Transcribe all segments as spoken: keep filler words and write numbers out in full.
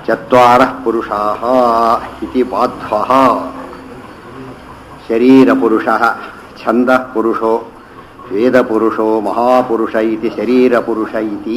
ಚತ್ವಾರಃ ಪುರುಷಾಃ ಇತಿ ಬಾಧ್ವಃ. ಶರೀರಪುರುಷಃ ಛಂದಃ ಪುರುಷೋ ವೇದಪುರುಷೋ ಮಹಾಪುರುಷ ಇತಿ ಶರೀರಪುರುಷ ಇತಿ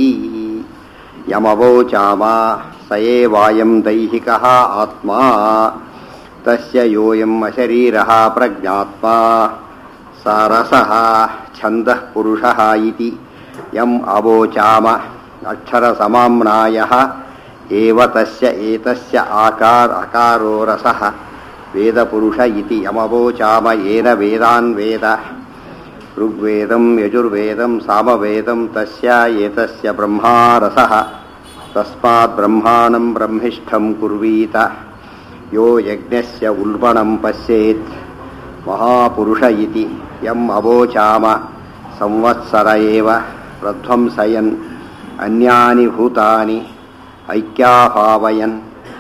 ಯಮವೋಚಾಮ ಸ ಏವಾಯಂ ದೈಹಿಕಃ ಆತ್ಮಾ ತಸ್ಯ ಯೋಯಂ ಅಶರೀರಃ ಪ್ರಜ್ಞಾತ್ಮಾ ಸ ರಸಃ ಛಂದಃ ಪುರುಷಃ ಇತಿ ಯಂ ಅವೋಚಾಮ ಅಕ್ಷರಸಮಾಮ್ನಾಯಃ ಏವ ತಸ್ಯ ಏತಸ್ಯ ಆಕಾರ ಅಕಾರೋ ರಸಃ ವೇದಪುರುಷ ಇತಿ ಯಮವೋಚಾಮ ಯೇನ ವೇದಾನ್ ವೇದ ಋಗ್ವೇದಂ ಯಜುರ್ವೇದಂ ಸಾಮವೇದಂ ತಸ್ಯ ಏತಸ್ಯ ಬ್ರಹ್ಮಾ ರಸಃ ತಸ್ಮಾತ್ ಬ್ರಹ್ಮಾಣಂ ಬ್ರಹ್ಮಿಷ್ಠಂ ಕುರ್ವೀತ ಯೋ ಯಜ್ಞಸ್ಯ ಉಲ್ಬಣಂ ಪಶ್ಯೇತ್ ಮಹಾಪುರುಷ ಇತಿ ಯಂ ಅವೋಚಾಮ ಸಂವತ್ಸರ ಏವ ಪ್ರಧ್ವಂಸಯನ್ ಅನ್ಯಾನಿ ಭೂತಾನಿ ಐಕ್ಯಾಭಾವಯನ್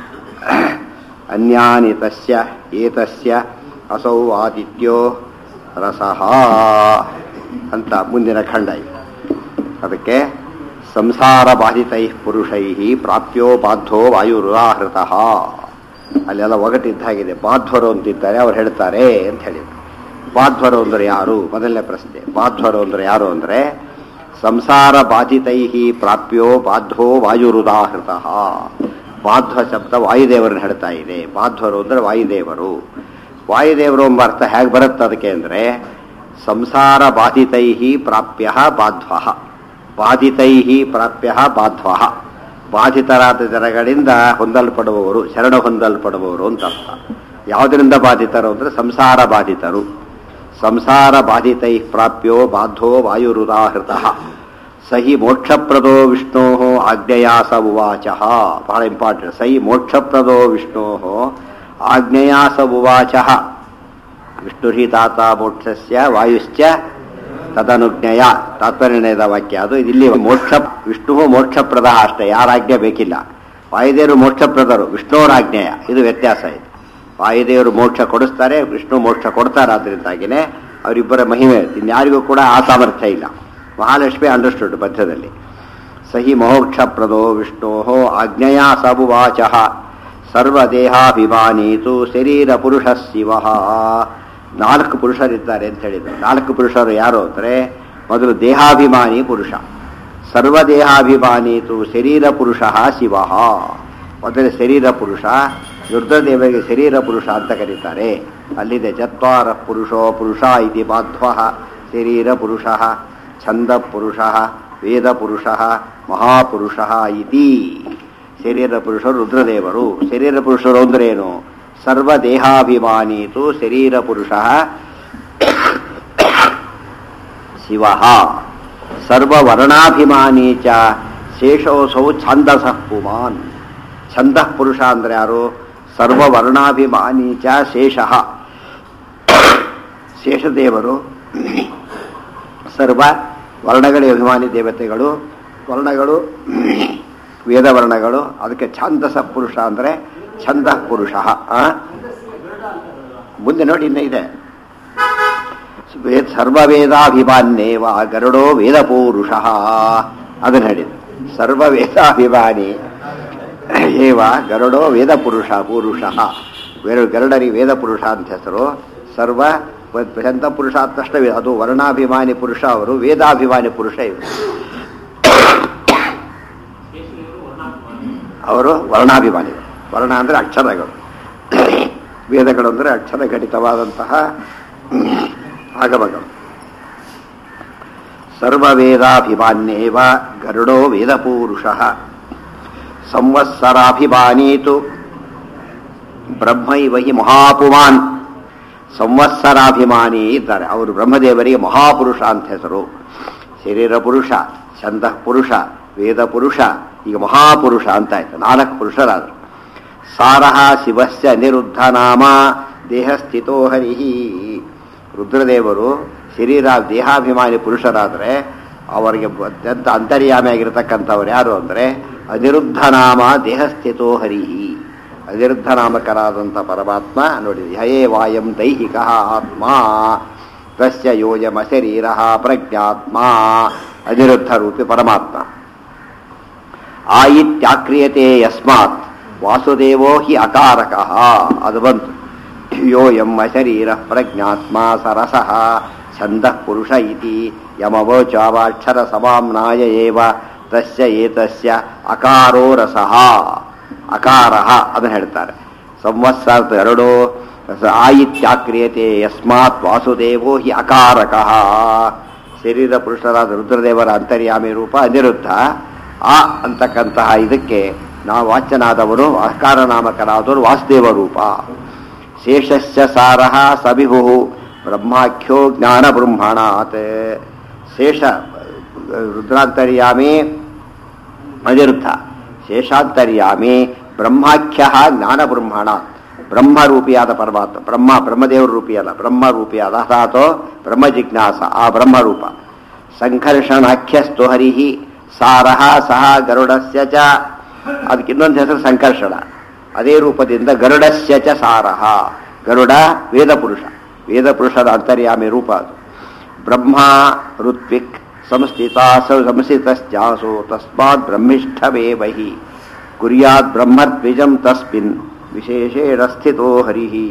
ಅನ್ಯಾನಿ ತಸ್ಯ ಏತಸ್ಯ ಅಸೌ ಆದಿತ್ಯೋ ರಸಃ ಅಂತ ಮುಂದಿನ ಖಂಡ ಇದೆ. ಅದಕ್ಕೆ ಸಂಸಾರ ಬಾಧಿತೈ ಪುರುಷೈ ಪ್ರಾಪ್ಯೋ ಬಾಧ್ವೋ ವಾಯುರುದಾಹೃತಃ. ಅಲ್ಲೆಲ್ಲ ಒಗಟಿದ್ದಾಗಿದೆ. ಬಾಧ್ವರು ಅಂತಿದ್ದಾರೆ, ಅವ್ರು ಹೇಳ್ತಾರೆ ಅಂತ ಹೇಳಿದ್ರು. ಬಾಧ್ವರು ಅಂದರೆ ಯಾರು? ಮೊದಲನೇ ಪ್ರಶ್ನೆ. ಬಾಧ್ವರು ಅಂದರೆ ಯಾರು ಅಂದರೆ ಸಂಸಾರ ಬಾಧಿತೈ ಪ್ರಾಪ್ಯೋ ಬಾಧ್ವೋ ವಾಯುರುದಾಹೃತಃ. ಬಾಧ್ವ ಶಬ್ದ ವಾಯುದೇವರನ್ನು ಹೇಳ್ತಾ ಇದೆ. ಬಾಧ್ವರು ಅಂದರೆ ವಾಯುದೇವರು. ವಾಯುದೇವರು ಎಂಬ ಅರ್ಥ ಹೇಗೆ ಬರುತ್ತೆ ಅದಕ್ಕೆ ಅಂದರೆ ಸಂಸಾರ ಬಾಧಿತೈ ಪ್ರಾಪ್ಯ ಬಾಧ್ವ, ಬಾಧಿತೈ ಪ್ರಾಪ್ಯ ಬಾಧ್ವ, ಬಾಧಿತರಾದ ಜನಗಳಿಂದ ಹೊಂದಲ್ಪಡುವವರು, ಶರಣ ಹೊಂದಲ್ಪಡುವವರು ಅಂತ ಅರ್ಥ. ಯಾವುದರಿಂದ ಬಾಧಿತರು ಅಂದರೆ ಸಂಸಾರ ಬಾಧಿತರು. ಸಂಸಾರ ಬಾಧಿತೈ ಪ್ರಾಪ್ಯೋ ಬಾಧ್ವೋ ವಾಯುರುದಾಹೃತಃ ಸಹಿ ಮೋಕ್ಷಪ್ರದೋ ವಿಷ್ಣೋ ಆಜ್ಞೆಯಾ ಸ ಉವಾಚ. ಬಹಳ ಇಂಪಾರ್ಟೆಂಟ್. ಸಹಿ ಮೋಕ್ಷಪ್ರದೋ ವಿಷ್ಣೋ ಆಜ್ಞೆಯಾ ಸ ಉವಾಚ. ವಿಷ್ಣುಹಿ ತಾತ ಮೋಕ್ಷಸ್ಯ ವಾಯುಶ್ಚ ತದನುಜ್ಞೆಯ ತಾತ್ಪರ್ಯದ ವಾಕ್ಯ ಅದು. ಇಲ್ಲಿ ಮೋಕ್ಷ ವಿಷ್ಣು ಮೋಕ್ಷಪ್ರದ ಅಷ್ಟೇ, ಯಾರ ಆಜ್ಞೆ ಬೇಕಿಲ್ಲ. ವಾಯುದೇವರು ಮೋಕ್ಷಪ್ರದರು, ವಿಷ್ಣುವರಾಜ್ಞೆಯ, ಇದು ವ್ಯತ್ಯಾಸ ಇದೆ. ವಾಯುದೇವರು ಮೋಕ್ಷ ಕೊಡಿಸ್ತಾರೆ, ವಿಷ್ಣು ಮೋಕ್ಷ ಕೊಡ್ತಾರೆ. ಆದ್ದರಿಂದಾಗಿನೇ ಅವರಿಬ್ಬರ ಮಹಿಮೆ ಇನ್ಯಾರಿಗೂ ಕೂಡ ಆ ಸಾಮರ್ಥ್ಯ ಇಲ್ಲ. ಮಹಾಲಕ್ಷ್ಮಿ ಅಂಡರ್ಸ್ಟುಡ್ ಮಧ್ಯದಲ್ಲಿ. ಸಹಿ ಮೋಕ್ಷಪ್ರದೋ ವಿಷ್ಣೋ ಆಜ್ಞೆಯಾ ಸ ಉವಾಚ ಸರ್ವದೇಹಾಭಿಮಾನೀತು ಶರೀರ ಪುರುಷ ಶಿವ. ನಾಲ್ಕು ಪುರುಷರಿದ್ದಾರೆ ಅಂತ ಹೇಳಿದರು. ನಾಲ್ಕು ಪುರುಷರು ಯಾರು ಅಂದರೆ ಮೊದಲು ದೇಹಾಭಿಮಾನಿ ಪುರುಷ. ಸರ್ವದೇಹಾಭಿಮಾನೀತು ಶರೀರ ಪುರುಷ ಶಿವ. ಮೊದಲು ಶರೀರ ಪುರುಷ. ರುದ್ರದೇವರಿಗೆ ಶರೀರ ಪುರುಷ ಅಂತ ಕರೀತಾರೆ. ಅಲ್ಲಿದೆ ಚತ್ವಾರ ಪುರುಷೋ ಪುರುಷ ಇತಿ ಬಾಧ್ವ ಶರೀರ ಪುರುಷ ಛಂದ ಪುರುಷ ವೇದ ಪುರುಷ ಮಹಾಪುರುಷ ಇತಿ. ಶರೀರ ಪುರುಷರು ರುದ್ರದೇವರು. ಶರೀರ ಪುರುಷರು ಅಂದ್ರೇನು? ಸರ್ವದೇಹಾಭಿಮಾನೀತು ಶರೀರ ಪುರುಷ ಶಿವ. ಸರ್ವವರ್ಣಾಭಿಮಾನಿ ಚ ಶೇಷೋಸೌ ಛಂದಸಃ ಪುಮಾನ್. ಛಂದಃ ಪುರುಷ ಅಂದ್ರೆ ಯಾರು? ಸರ್ವವರ್ಣಾಭಿಮಾನಿ ಚ ಶೇಷಃ. ಶೇಷದೇವರು ಸರ್ವ ವರ್ಣಗಳಿಗೆ ಅಭಿಮಾನಿ ದೇವತೆಗಳು. ವರ್ಣಗಳು ವೇದವರ್ಣಗಳು. ಅದಕ್ಕೆ ಛಂದಸ ಪುರುಷ ಅಂದರೆ ಛಂದ ಪುರುಷ. ಮುಂದೆ ನೋಡಿ ಇನ್ನೂ ಇದೆ. ಸರ್ವವೇದಾಭಿಮಾನ್ಯೇವ ಗರುಡೋ ವೇದ ಪುರುಷ. ಅದನ್ನು ಹೇಳಿದ. ಸರ್ವವೇದಾಭಿಮಾನಿ ಏವ ಗರುಡೋ ವೇದ ಪುರುಷ ಪುರುಷ. ಗರುಡರಿ ವೇದ ಪುರುಷ ಅಂತ ಹೆಸರು. ಸರ್ವ ಛಂದ ಪುರುಷ ಅಂತಷ್ಟೇ. ಅದು ವರ್ಣಾಭಿಮಾನಿ ಪುರುಷ, ಅವರು ವೇದಾಭಿಮಾನಿ ಪುರುಷ ಇವರು. ಅವರು ವರ್ಣಾಭಿಮಾನಿಗಳು. ವರ್ಣ ಅಂದರೆ ಅಕ್ಷರಗಳು, ವೇದಗಳು ಅಂದರೆ ಅಕ್ಷರ ಘಟಿತವಾದಂತಹ ಆಗಮಗಳು. ಸರ್ವವೇದಾಭಿಮಾನ್ಯೇವ ಗರುಡೋ ವೇದಪೂರುಷ ಸಂವತ್ಸರಾಭಿಮಾನೀತು ಬ್ರಹ್ಮೈವ ಹಿ ಮಹಾಪುಮಾನ್. ಸಂವತ್ಸರಾಭಿಮಾನಿ ಇದ್ದಾರೆ. ಅವರು ಬ್ರಹ್ಮದೇವರಿಗೆ ಮಹಾಪುರುಷ ಅಂತ ಹೆಸರು. ಶರೀರ ಪುರುಷ, ಛಂದ ಪುರುಷ, ವೇದ ಪುರುಷ, ಈಗ ಮಹಾಪುರುಷ ಅಂತ ಆಯ್ತು. ನಾಲ್ಕು ಪುರುಷರಾದರು. ಸಾರಹ ಶಿವಸ್ಯ ಅನಿರುದ್ಧ ನಾಮ ದೇಹಸ್ಥಿತೋ ಹರಿಹಿ. ರುದ್ರದೇವರು ಶರೀರ ದೇಹಾಭಿಮಾನಿ ಪುರುಷರಾದರೆ ಅವರಿಗೆ ಅತ್ಯಂತ ಅಂತರ್ಯಾಮಿಯಾಗಿರ್ತಕ್ಕಂಥವ್ರು ಯಾರು ಅಂದರೆ ಅನಿರುದ್ಧ ನಾಮ ದೇಹಸ್ಥಿತೋ ಹರಿಹಿ. ಅನಿರುದ್ಧ ನಾಮಕರಾದಂಥ ಪರಮಾತ್ಮ ನೋಡಿ. ಹಯೇ ವಾಯಂ ದೈಹಿಕ ಆತ್ಮ ತಸ್ಯ ಯೋಯಮ ಶರೀರ ಪ್ರಜ್ಞಾತ್ಮ. ಅನಿರುದ್ಧ ರೂಪಿ ಪರಮಾತ್ಮ. ಆಯಿತ್ಯಾಕ್ರಿಯತೆ ಯಸ್ಮಾತ್ ವಾಸುದೇವೋ ಹಿ ಅಕಾರಕಃ ಅದು ಬಂತು. ಯೋಯಂ ಅಶರೀರ ಪ್ರಜ್ಞಾತ್ಮ ಸರಸಃ ಛಂದಃ ಪುರುಷ ಇತಿ ಯಮವೋಚಾವಾಕ್ಷರ ಸಮಾಮ್ನಾಯ ಏವ ತಸ್ಯ ಏತಸ್ಯ ಅಕಾರೋ ರಸಃ. ಅಕಾರಃ ಅದನ್ನು ಹೇಳ್ತಾರೆ. ಸಂವತ್ಸರದ ಎರಡು ಆಯಿತ್ಯಾಕ್ರಿಯತೆ ಯಸ್ಮಾತ್ ವಾಸುದೇವೋ ಹಿ ಅಕಾರಕಃ. ಶರೀರ ಪುರುಷರಾದ ರುದ್ರದೇವರ ಅಂತರ್ಯಾಮಿ ರೂಪ ಅನಿರುದ್ಧ. ಆ ಅಂತಕ್ಕಂತಹ ಇದಕ್ಕೆ ನಾವು ವಾಚ್ಯನಾದವರು ಅಕಾರ ನಾಮಕನಾದವರು ವಾಸುದೇವ ರೂಪ. ಶೇಷಸ್ಯ ಸಾರಃ ಸವಿಭು ಬ್ರಹ್ಮಾಖ್ಯೋ ಜ್ಞಾನ ಬ್ರಹ್ಮಣಾತ್. ಶೇಷ ರುದ್ರಾಂತರ್ಯಾಮಿ ಅನಿರುದ್ಧ, ಶೇಷಾಂತರ್ಯಾಮಿ ಬ್ರಹ್ಮಾಖ್ಯ ಜ್ಞಾನ ಬ್ರಹ್ಮಣಾತ್. ಬ್ರಹ್ಮರೂಪಿಯಾದ ಪರಮಾತ್ಮ, ಬ್ರಹ್ಮ ಬ್ರಹ್ಮದೇವರ ರೂಪಿಯಲ್ಲ, ಬ್ರಹ್ಮರೂಪಿಯಾದ ಅಥಾತೋ ಬ್ರಹ್ಮ ಜಿಜ್ಞಾಸ, ಆ ಬ್ರಹ್ಮರೂಪ. ಸಂಕರ್ಷಣಾಖ್ಯಸ್ತು ಹರಿಹಿ ಸಾರಃ ಸಹ ಗರುಡಸ್ಯ ಚ. ಅದಕ್ಕೆ ಇನ್ನೊಂದು ಹೆಸರು ಸಂಕರ್ಷಣ. ಅದೇ ರೂಪದಿಂದ ಗರುಡಸ್ಯ ಚ ಸಾರಃ. ಗರುಡ ವೇದಪುರುಷ, ವೇದಪುರುಷದ ಅಂತರ್ಯಾಮಿ ರೂಪ ಅದು. ಬ್ರಹ್ಮ ಋತ್ವಿಕ್ ಸಂಸ್ಥಿತ ಸಂಸ್ಥಿತಶ್ಚಾಸೋ ತಸ್ಮಾತ್ ಬ್ರಹ್ಮಿಷ್ಠಮೇವ ಹಿ ಕುರ್ಯಾತ್ ಬ್ರಹ್ಮದ್ವಿಜಂ ತಸ್ಮಿನ್ ವಿಶೇಷೇಣ ಸ್ಥಿತೋ ಹರಿಹಿ.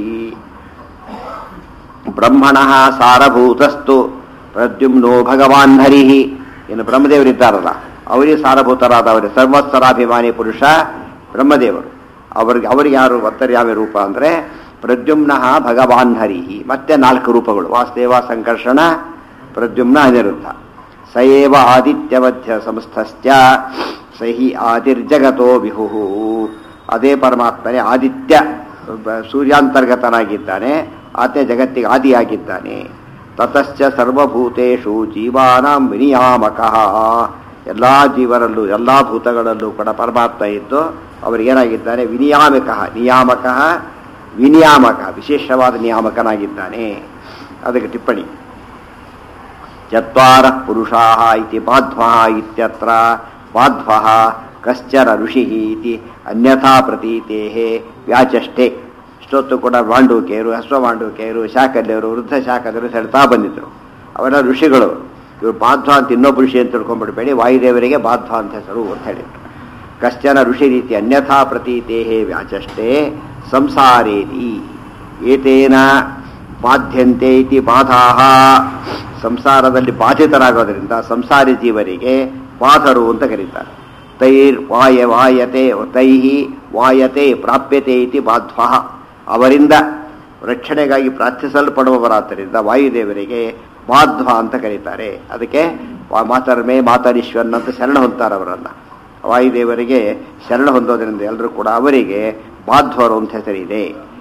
ಬ್ರಹ್ಮಣಃ ಸಾರಭೂತಸ್ತು ಪ್ರದ್ಯುಮ್ನೋ ಭಗವಾನ್ ಹರಿಹಿ. ಇನ್ನು ಬ್ರಹ್ಮದೇವರಿದ್ದಾರಲ್ಲ, ಅವರಿಗೆ ಸಾರಭೂತರಾದವರೇ ಸರ್ವಸ್ವರಾಭಿಮಾನಿ ಪುರುಷ ಬ್ರಹ್ಮದೇವರು. ಅವ್ರಿಗೆ ಅವರಿಗೆ ಯಾರು ಅಂತರ್ಯಾಮಿ ರೂಪ ಅಂದರೆ ಪ್ರದ್ಯುಮ್ನಃ ಭಗವಾನ್ ಹರಿಹಿ. ಮತ್ತೆ ನಾಲ್ಕು ರೂಪಗಳು: ವಾಸುದೇವ, ಸಂಕರ್ಷಣ, ಪ್ರದ್ಯುಮ್ನ, ಅನಿರುದ್ಧ. ಸ ಏವ ಆದಿತ್ಯ ಮಧ್ಯ ಸಂಸ್ಥಶ್ಚ ಸಹಿ ಆದಿರ್ಜಗತೋ ವಿಹು. ಅದೇ ಪರಮಾತ್ಮನೇ ಆದಿತ್ಯ ಸೂರ್ಯಾಂತರ್ಗತನಾಗಿದ್ದಾನೆ, ಆತನೇ ಜಗತ್ತಿಗೆ ಆದಿಯಾಗಿದ್ದಾನೆ. ತತಶ್ಚ ಸರ್ವಭೂತೇಷು ಜೀವಾನಾಂ ವಿನಿಯಾಮಕಃ. ಎಲ್ಲ ಜೀವರಲ್ಲೂ ಎಲ್ಲ ಭೂತಗಳಲ್ಲೂ ಕೂಡ ಪರಮಾತ್ಮ ಇದ್ದು ಅವರಿಗೇನಾಗಿದ್ದಾನೆ? ವಿನಿಯಾಮಕ. ನಿಯಾಮಕ ವಿನಿಯಾಮಕ, ವಿಶೇಷವಾದ ನಿಯಾಮಕನಾಗಿದ್ದಾನೆ. ಅದಕ್ಕೆ ಟಿಪ್ಪಣಿ: ಚತ್ವಾರ ಪುರುಷಾಃ ಇತಿ ಬಾಧ್ವಃ ಇತ್ಯತ್ರ ಬಾಧ್ವಃ ಕಶ್ಚನ ಋಷಿಃ ಇತಿ ಅನ್ಯಥಾ ಪ್ರತೀತೇಃ ವ್ಯಾಚಷ್ಟೇ. ಇಷ್ಟೊತ್ತು ಕೂಡ ಮಾಂಡೂಕ್ಯರು, ಅಶ್ವಮಾಂಡೂಕ್ಯರು, ಶಾಕಲ್ಯರು, ವೃದ್ಧ ಶಾಕಲ್ಯರು ಹೇಳ್ತಾ ಬಂದಿದ್ರು. ಅವರ ಋಷಿಗಳು. ಇವರು ಬಾಧ್ವ ಅಂತ ಇನ್ನೊಬ್ಬ ಋಷಿ ಅಂತ ತಿಳ್ಕೊಂಡ್ಬಿಡ್ಬೇಡಿ, ವಾಯುದೇವರಿಗೆ ಬಾಧ್ವ ಅಂತ ಹೆಸರು ಅಂತ ಹೇಳಿದ್ರು. ಕಶ್ಚನ ಋಷಿ ರೀತಿ ಅನ್ಯಥಾ ಪ್ರತೀತೇಃ ವ್ಯಾಚಷ್ಟೇ ಸಂಸಾರೇತಿ ಏತೇನ ಬಾಧ್ಯಂತೆ ಇತಿ ಬಾಧಾಃ. ಸಂಸಾರದಲ್ಲಿ ಬಾಧಿತರಾಗೋದ್ರಿಂದ ಸಂಸಾರಿ ಜೀವರಿಗೆ ಬಾಧರು ಅಂತ ಕರೀತಾರೆ. ತೈರ್ ವಾಯ ವಾಯತೆ ತೈಹಿ ವಾಯತೆ ಪ್ರಾಪ್ಯತೆ ಇತಿ ಬಾಧ್ವಃ. ಅವರಿಂದ ರಕ್ಷಣೆಗಾಗಿ ಪ್ರಾರ್ಥಿಸಲ್ಪಡುವವರಾದ್ದರಿಂದ ವಾಯುದೇವರಿಗೆ ಬಾಧ್ವ ಅಂತ ಕರೀತಾರೆ. ಅದಕ್ಕೆ ಮಾತರ್ಮೇ ಮಾತರೀಶ್ವರನ್ ಅಂತ ಶರಣ ಹೊಂತಾರೆ ಅವರನ್ನು. ವಾಯುದೇವರಿಗೆ ಶರಣ ಹೊಂದೋದ್ರಿಂದ ಎಲ್ಲರೂ ಕೂಡ ಅವರಿಗೆ ಬಾಧ್ವರು ಅಂತ ಹೆಸರಿದೆ.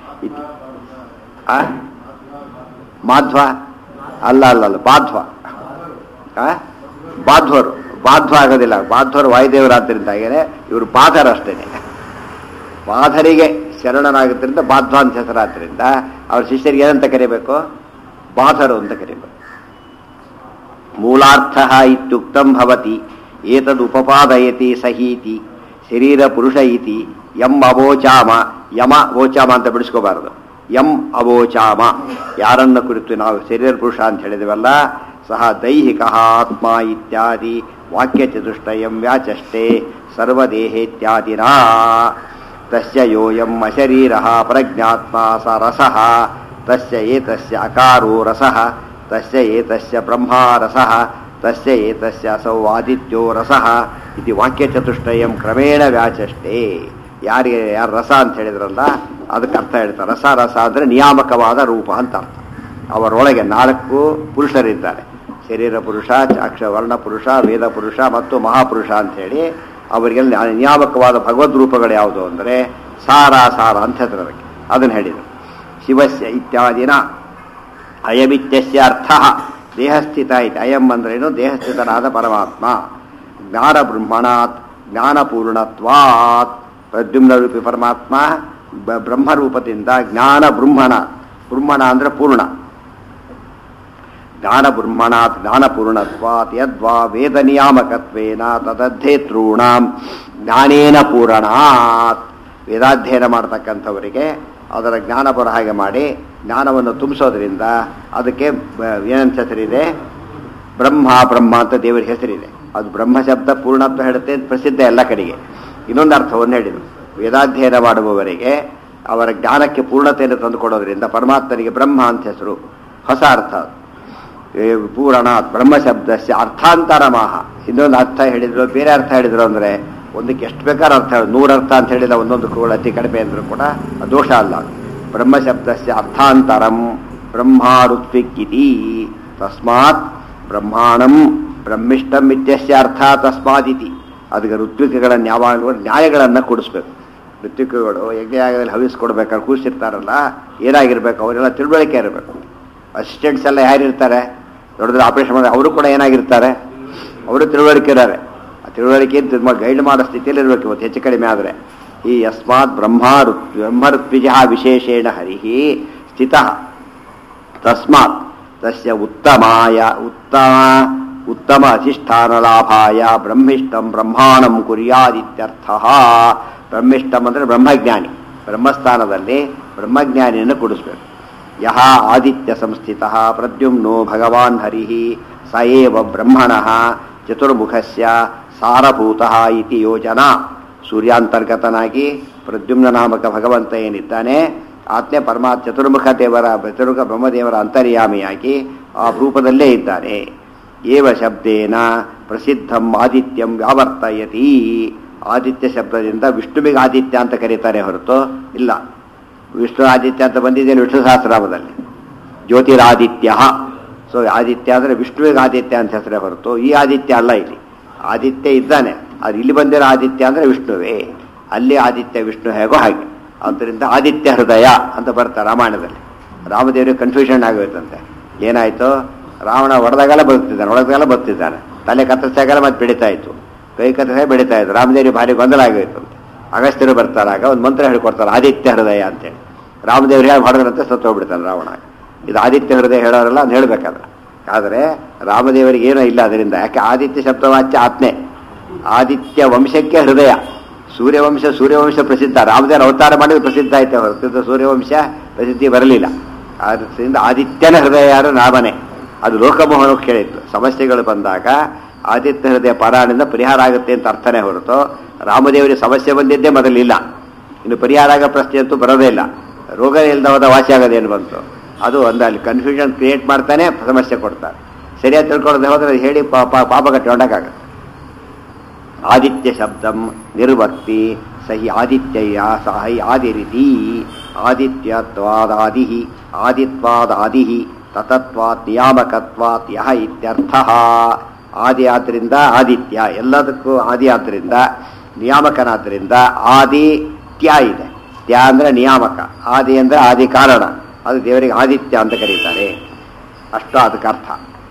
ಮಾಧ್ವ ಅಲ್ಲ ಅಲ್ಲ ಅಲ್ಲ ಬಾಧ್ವ. ಬಾಧ್ವರು ಬಾಧ್ವ ಆಗೋದಿಲ್ಲ. ಬಾಧ್ವರು ವಾಯುದೇವರಾದ್ದರಿಂದ ಹಾಗೇನೆ ಇವರು ಬಾಧರಷ್ಟೇನೆ. ಬಾಧರಿಗೆ ಶರಣನಾಗೋದ್ರಿಂದ ಬಾಧ್ವ ಅಂತ ಹೆಸರಾದ್ರಿಂದ ಅವ್ರ ಶಿಷ್ಯರಿಗೆ ಏನಂತ ಕರಿಬೇಕು? ಬಾಧರು ಅಂತ ಕರಿಬೇಕು. ಮೂಲಾರ್ಥ ಇತ್ಯುಕ್ತಂ ಭವತಿ ಏತದ್ ಉಪಪಾದಯತಿ ಸಹೀತಿ ಶರೀರ ಪುರುಷ ಇತಿ ಯಂ ಅವೋಚಾಮ. ಯಮ ವೋಚಾಮ ಅಂತ ಬಿಡಿಸ್ಕೋಬಾರದು. ಯಂ ಅವೋಚಾಮ, ಯಾರನ್ನ ಕುರಿತು ನಾವು ಶರೀರ ಪುರುಷ ಅಂತ ಹೇಳಿದವಲ್ಲ, ಸಹ ದೈಹಿಕ ಆತ್ಮ ಇತ್ಯಾದಿ ವಾಕ್ಯ ಚತುಷ್ಟಯಂ ವ್ಯಾಚಷ್ಟೇ ಸರ್ವದೇಹೇತ್ಯಾದಿನಾ. ತಸ್ಯ ಯೋಯಂ ಅಶರೀರಃ ಪ್ರಜ್ಞಾತ್ಮ ಸ ರಸಃ ತಸ್ಯ ಏತಸ್ಯ ಅಕಾರೋ ರಸಃ ತಸ್ಯ ಏತಸ್ಯ ಬ್ರಹ್ಮಾ ರಸಃ ತಸ್ಯ ಏತಸ್ಯ ಅಸೌ ಆದಿತ್ಯೋ ರಸಃ ಇತಿ ವಾಕ್ಯ ಚತುಷ್ಟಯಂ ಕ್ರಮೇಣ ವ್ಯಾಚಷ್ಟೇ. ಯಾರಿಗೆ ಯಾರು ರಸ ಅಂತ ಹೇಳಿದ್ರಲ್ಲ ಅದಕ್ಕೆ ಅರ್ಥ ಹೇಳ್ತಾರೆ. ರಸ ರಸ ಅಂದರೆ ನಿಯಾಮಕವಾದ ರೂಪ ಅಂತ ಅರ್ಥ. ಅವರೊಳಗೆ ನಾಲ್ಕು ಪುರುಷರಿದ್ದಾರೆ: ಶರೀರ ಪುರುಷ, ಅಕ್ಷ ವರ್ಣ ಪುರುಷ, ವೇದ ಪುರುಷ ಮತ್ತು ಮಹಾಪುರುಷ ಅಂಥೇಳಿ. ಅವರಿಗೆಲ್ಲ ನಿಯಾಮಕವಾದ ಭಗವದ್ ರೂಪಗಳು ಯಾವುದು ಅಂದರೆ ಸಾರ ಸಾರ ಅಂತ ಹೇಳ್ತಾರೆ ಅದಕ್ಕೆ. ಅದನ್ನು ಹೇಳಿದರು. ಶಿವಸ್ಯ ಇತ್ಯಾದಿನ ಅಯಮಿತ್ಯಸ್ಯ ಅರ್ಥ ದೇಹಸ್ಥಿತ ಇತಿ. ಅಯಂ ಅಂದ್ರೇನು? ದೇಹಸ್ಥಿತನಾದ ಪರಮಾತ್ಮ. ಜ್ಞಾನ ಬ್ರಹ್ಮಣಾತ್ ಜ್ಞಾನಪೂರ್ಣತ್ವಾತ್. ಪ್ರದ್ಯುಮ್ನ ರೂಪಿ ಪರಮಾತ್ಮ ಬ್ರಹ್ಮರೂಪದಿಂದ ಜ್ಞಾನ ಬ್ರಹ್ಮಣ. ಬ್ರಹ್ಮಣ ಅಂದರೆ ಪೂರ್ಣ. ಜ್ಞಾನ ಬ್ರಹ್ಮಣಾತ್ ಜ್ಞಾನಪೂರ್ಣತ್ವಾತ್ ಯದ್ವಾ ವೇದ ನಿಯಾಮಕತ್ವೇನ ತದಧ್ಯೇತॄಣಾಂ ಜ್ಞಾನೇನ ಪೂರಣಾತ್. ವೇದಾಧ್ಯಯನ ಮಾಡ್ತಕ್ಕಂಥವರಿಗೆ ಅದರ ಜ್ಞಾನ ಬರೋ ಹಾಗೆ ಮಾಡಿ ಜ್ಞಾನವನ್ನು ತುಂಬಿಸೋದ್ರಿಂದ ಅದಕ್ಕೆ ಏನಂತ ಹೆಸರಿದೆ? ಬ್ರಹ್ಮ. ಬ್ರಹ್ಮ ಅಂತ ದೇವರ ಹೆಸರಿದೆ. ಅದು ಬ್ರಹ್ಮ ಶಬ್ದ ಪೂರ್ಣತ್ವ ಹೇಳುತ್ತೆ, ಪ್ರಸಿದ್ಧ ಎಲ್ಲ ಕಡೆಗೆ. ಇನ್ನೊಂದು ಅರ್ಥವನ್ನು ಹೇಳಿದರು. ವೇದಾಧ್ಯಯನ ಮಾಡುವವರಿಗೆ ಅವರ ಜ್ಞಾನಕ್ಕೆ ಪೂರ್ಣತೆಯನ್ನು ತಂದುಕೊಡೋದ್ರಿಂದ ಪರಮಾತ್ಮನಿಗೆ ಬ್ರಹ್ಮ ಅಂತ ಹೆಸರು. ಹೊಸ ಅರ್ಥ ಪೂರ್ಣ ಬ್ರಹ್ಮ ಶಬ್ದಸ್ಯ ಅರ್ಥಾಂತರ ಮಾಹ. ಇನ್ನೊಂದು ಅರ್ಥ ಹೇಳಿದ್ರು, ಬೇರೆ ಅರ್ಥ ಹೇಳಿದ್ರು ಅಂದರೆ ಒಂದಕ್ಕೆ ಎಷ್ಟು ಬೇಕಾದ್ರೂ ಅರ್ಥ ಹೇಳಿ, ನೂರ ಅರ್ಥ ಅಂತ ಹೇಳಿಲ್ಲ, ಒಂದೊಂದು ಕೂಡ ಅತಿ ಕಡಿಮೆ ಅಂದರೂ ಕೂಡ ದೋಷ ಅಲ್ಲ. ಬ್ರಹ್ಮ ಶಬ್ದಸ್ಯ ಅರ್ಥಾಂತರಂ ಬ್ರಹ್ಮಾರುತ್ವಿಕ್ಕಿತಿ ತಸ್ಮಾತ್ ಬ್ರಹ್ಮಾಣಂ ಬ್ರಹ್ಮಿಷ್ಟಂ ಇತ್ಯಸ್ಯ ಅರ್ಥ ತಸ್ಮಾದಿತಿ. ಅದಕ್ಕೆ ಋತ್ವಿಕಗಳನ್ನು ಯಾವಾಗಲೂ ನ್ಯಾಯಗಳನ್ನು ಕೂಡಿಸ್ಬೇಕು. ಋತ್ವಿಕಗಳು ಯಜ್ಞಯಾಗದಲ್ಲಿ ಹವಿಸ್ಕೊಡ್ಬೇಕಾದ್ರೆ ಕೂರಿಸಿರ್ತಾರಲ್ಲ, ಏನಾಗಿರ್ಬೇಕು ಅವರೆಲ್ಲ ತಿಳುವಳಿಕೆ ಇರಬೇಕು. ಅಸಿಸ್ಟೆಂಟ್ಸ್ ಎಲ್ಲ ಯಾರಿರ್ತಾರೆ, ದೊಡ್ಡದು ಆಪರೇಷನ್ ಮಾಡಿ ಅವರು ಕೂಡ ಏನಾಗಿರ್ತಾರೆ, ಅವರು ತಿಳುವಳಿಕೆ ಇದ್ದಾರೆ. ಆ ತಿಳುವಳಿಕೆ ತುಂಬ ಗೈಡ್ ಮಾಡೋ ಸ್ಥಿತಿಯಲ್ಲಿ ಇರಬೇಕು. ಇವತ್ತು ಹೆಚ್ಚು ಕಡಿಮೆ ಆದರೆ ಈ ಯಸ್ಮಾತ್ ಬ್ರಹ್ಮ ಬ್ರಹ್ಮಋತ್ವಿಜ ವಿಶೇಷೇಣ ಹರಿಹಿ ಸ್ಥಿತಃ ತಸ್ಮಾತ್ ತಸ್ಯ ಉತ್ತಮಾಯ ಉತ್ತಮ ಉತ್ತಮ ಅಧಿಷ್ಠಾನ ಲಾಭಾಯ ಬ್ರಹ್ಮಿಷ್ಟಂ ಬ್ರಹ್ಮಾಣಂ ಕುರ್ಯಾದಿತ್ಯರ್ಥ. ಬ್ರಹ್ಮಿಷ್ಟಂ ಅಂದರೆ ಬ್ರಹ್ಮಜ್ಞಾನಿ, ಬ್ರಹ್ಮಸ್ಥಾನದಲ್ಲಿ ಬ್ರಹ್ಮಜ್ಞಾನಿಯನ್ನು ಕೂಡಿಸ್ಬೇಕು. ಯಹ ಆದಿತ್ಯ ಸಂಸ್ಥಿತ ಪ್ರದ್ಯುಮ್ನೋ ಭಗವಾನ್ ಹರಿ ಸ ಏವ ಬ್ರಹ್ಮಣಃ ಚತುರ್ಮುಖಸ್ಯ ಸಾರಭೂತಃ ಇತಿ ಯೋಜನಾ. ಸೂರ್ಯಾಂತರ್ಗತನಾಗಿ ಪ್ರದ್ಯುಮ್ನ ನಾಮಕ ಭಗವಂತ ಏನಿದ್ದಾನೆ ಆತ್ಮೆ ಪರಮಾತ್ಮ ಚತುರ್ಮುಖ ದೇವರ ಚತುರ್ಮುಖ ಬ್ರಹ್ಮದೇವರ ಅಂತರ್ಯಾಮಿಯಾಗಿ ಆ ರೂಪದಲ್ಲೇ ಇದ್ದಾನೆ. ಏವ ಶಬ್ದೇನ ಪ್ರಸಿದ್ಧಂ ಆದಿತ್ಯಂ ವ್ಯಾವರ್ತಯತಿ. ಆದಿತ್ಯ ಶಬ್ದದಿಂದ ವಿಷ್ಣುವಿಗೆ ಆದಿತ್ಯ ಅಂತ ಕರೀತಾರೆ ಹೊರತು ಇಲ್ಲ, ವಿಷ್ಣು ಆದಿತ್ಯ ಅಂತ ಬಂದಿದೆ ವಿಷ್ಣು ಸಹಸ್ರನಾಮದಲ್ಲಿ ಜ್ಯೋತಿರಾದಿತ್ಯ. ಸೊ ಆದಿತ್ಯ ಅಂದರೆ ವಿಷ್ಣುವಿಗೆ ಆದಿತ್ಯ ಅಂತ ಹೆಸರೇ ಹೊರತು ಈ ಆದಿತ್ಯ ಅಲ್ಲ. ಇಲ್ಲಿ ಆದಿತ್ಯ ಇದ್ದಾನೆ, ಅದು ಇಲ್ಲಿ ಬಂದಿರೋ ಆದಿತ್ಯ ಅಂದರೆ ವಿಷ್ಣುವೇ. ಅಲ್ಲಿ ಆದಿತ್ಯ ವಿಷ್ಣು ಹೇಗೋ ಹಾಗೆ. ಆದ್ದರಿಂದ ಆದಿತ್ಯ ಹೃದಯ ಅಂತ ಬರ್ತಾರೆ ರಾಮಾಯಣದಲ್ಲಿ. ರಾಮದೇವರಿಗೆ ಕನ್ಫ್ಯೂಷನ್ ಆಗೋಯ್ತಂತೆ. ಏನಾಯಿತು, ರಾವಣ ಹೊಡೆದಾಗೆಲ್ಲ ಬದುಕ್ತಿದ್ದಾನೆ, ಹೊಡೆದಾಗೆಲ್ಲ ಬದುಕ್ತಿದ್ದಾನೆ, ತಲೆ ಕತ್ತರಿಸಾಗೆಲ್ಲ ಮತ್ತೆ ಬೆಳೀತಾ ಇತ್ತು, ಕೈ ಕತ್ತರಿಸಾಗ ಬೆಳೀತಾ ಇತ್ತು. ರಾಮದೇವರಿಗೆ ಭಾರಿ ಗೊಂದಲ ಆಗೋಯ್ತಂತೆ. ಅಗಸ್ತ್ಯರು ಬರ್ತಾರಾಗ ಒಂದು ಮಂತ್ರ ಹೇಳ್ಕೊಡ್ತಾರೆ ಆದಿತ್ಯ ಹೃದಯ ಅಂತೇಳಿ. ರಾಮದೇವ್ರು ಹೇಳಿ ಹೊಡೆದ್ರಂತೆ ಸತ್ತು ಹೋಗ್ಬಿಡ್ತಾನೆ ರಾವಣ. ಇದು ಆದಿತ್ಯ ಹೃದಯ ಹೇಳೋರಲ್ಲ ಅಂತ ಹೇಳ್ಬೇಕಾದ್ರೆ. ಆದರೆ ರಾಮದೇವರಿಗೆ ಏನೂ ಇಲ್ಲ ಅದರಿಂದ. ಯಾಕೆ ಆದಿತ್ಯ ಶಬ್ದವಾಚ್ಯ ಆತ್ಮೆ, ಆದಿತ್ಯ ವಂಶಕ್ಕೆ ಹೃದಯ. ಸೂರ್ಯವಂಶ ಸೂರ್ಯವಂಶ ಪ್ರಸಿದ್ಧ, ರಾಮದೇವರ ಅವತಾರ ಮಾಡಿದ್ರೆ ಪ್ರಸಿದ್ಧ ಆಯ್ತು ಹೊರತು ಸೂರ್ಯವಂಶ ಪ್ರಸಿದ್ಧಿ ಬರಲಿಲ್ಲ. ಆದ್ದರಿಂದ ಆದಿತ್ಯನ ಹೃದಯ ಯಾರು ರಾಮನೇ. ಅದು ಲೋಕಮೋಹನಕ್ಕೆ ಹೇಳಿತ್ತು. ಸಮಸ್ಯೆಗಳು ಬಂದಾಗ ಆದಿತ್ಯ ಹೃದಯ ಪಾರಾಯಣದಿಂದ ಪರಿಹಾರ ಆಗುತ್ತೆ ಅಂತ ಅರ್ಥನೇ ಹೊರತು ರಾಮದೇವರಿಗೆ ಸಮಸ್ಯೆ ಬಂದಿದ್ದೇ ಮೊದಲಿಲ್ಲ. ಇನ್ನು ಪರಿಹಾರ ಆಗೋ ಪ್ರಶ್ನೆ ಅಂತೂ ಬರೋದೇ ಇಲ್ಲ. ರೋಗ ಇಲ್ಲದವಾದ ವಾಸಿ ಆಗೋದೇನು ಬಂತು, ಅದು ಒಂದು ಅಲ್ಲಿ ಕನ್ಫ್ಯೂಷನ್ ಕ್ರಿಯೇಟ್ ಮಾಡ್ತಾನೆ, ಸಮಸ್ಯೆ ಕೊಡ್ತಾರೆ. ಸರಿಯಾಗಿ ತಿಳ್ಕೊಳ್ಳೋದು ಹೋದ್ರೆ ಹೇಳಿ ಪಾಪ ಪಾಪ ಕಟ್ಟಿಕೊಂಡಾಗತ್ತೆ. ಆದಿತ್ಯ ಶಬ್ದಂ ನಿರ್ವಕ್ತಿ ಸಹಿ ಆದಿತ್ಯಯ ಸಹಿ ಆದಿರಿತಿ. ಆದಿತ್ಯತ್ವಾದಾದಿ ಆದಿತ್ವಾದಾದಿ ತತತ್ವಾತ್ ನಿಯಾಮಕತ್ವಾತ್ ಯಹ ಇತ್ಯರ್ಥ. ಆದಿ ಆದ್ದರಿಂದ ಆದಿತ್ಯ, ಎಲ್ಲದಕ್ಕೂ ಆದಿ ಆದ್ದರಿಂದ ನಿಯಾಮಕನಾದ್ದರಿಂದ ಆದಿ ತ್ಯ ಇದೆ. ತ್ಯ ಅಂದರೆ ನಿಯಾಮಕ, ಆದಿ ಅಂದರೆ ಆದಿ ಕಾರಣ. ಅದು ದೇವರಿಗೆ ಆದಿತ್ಯ ಅಂತ ಕರೀತಾರೆ. ಅಷ್ಟು ಅದಕ್ಕೆ ಅರ್ಥ.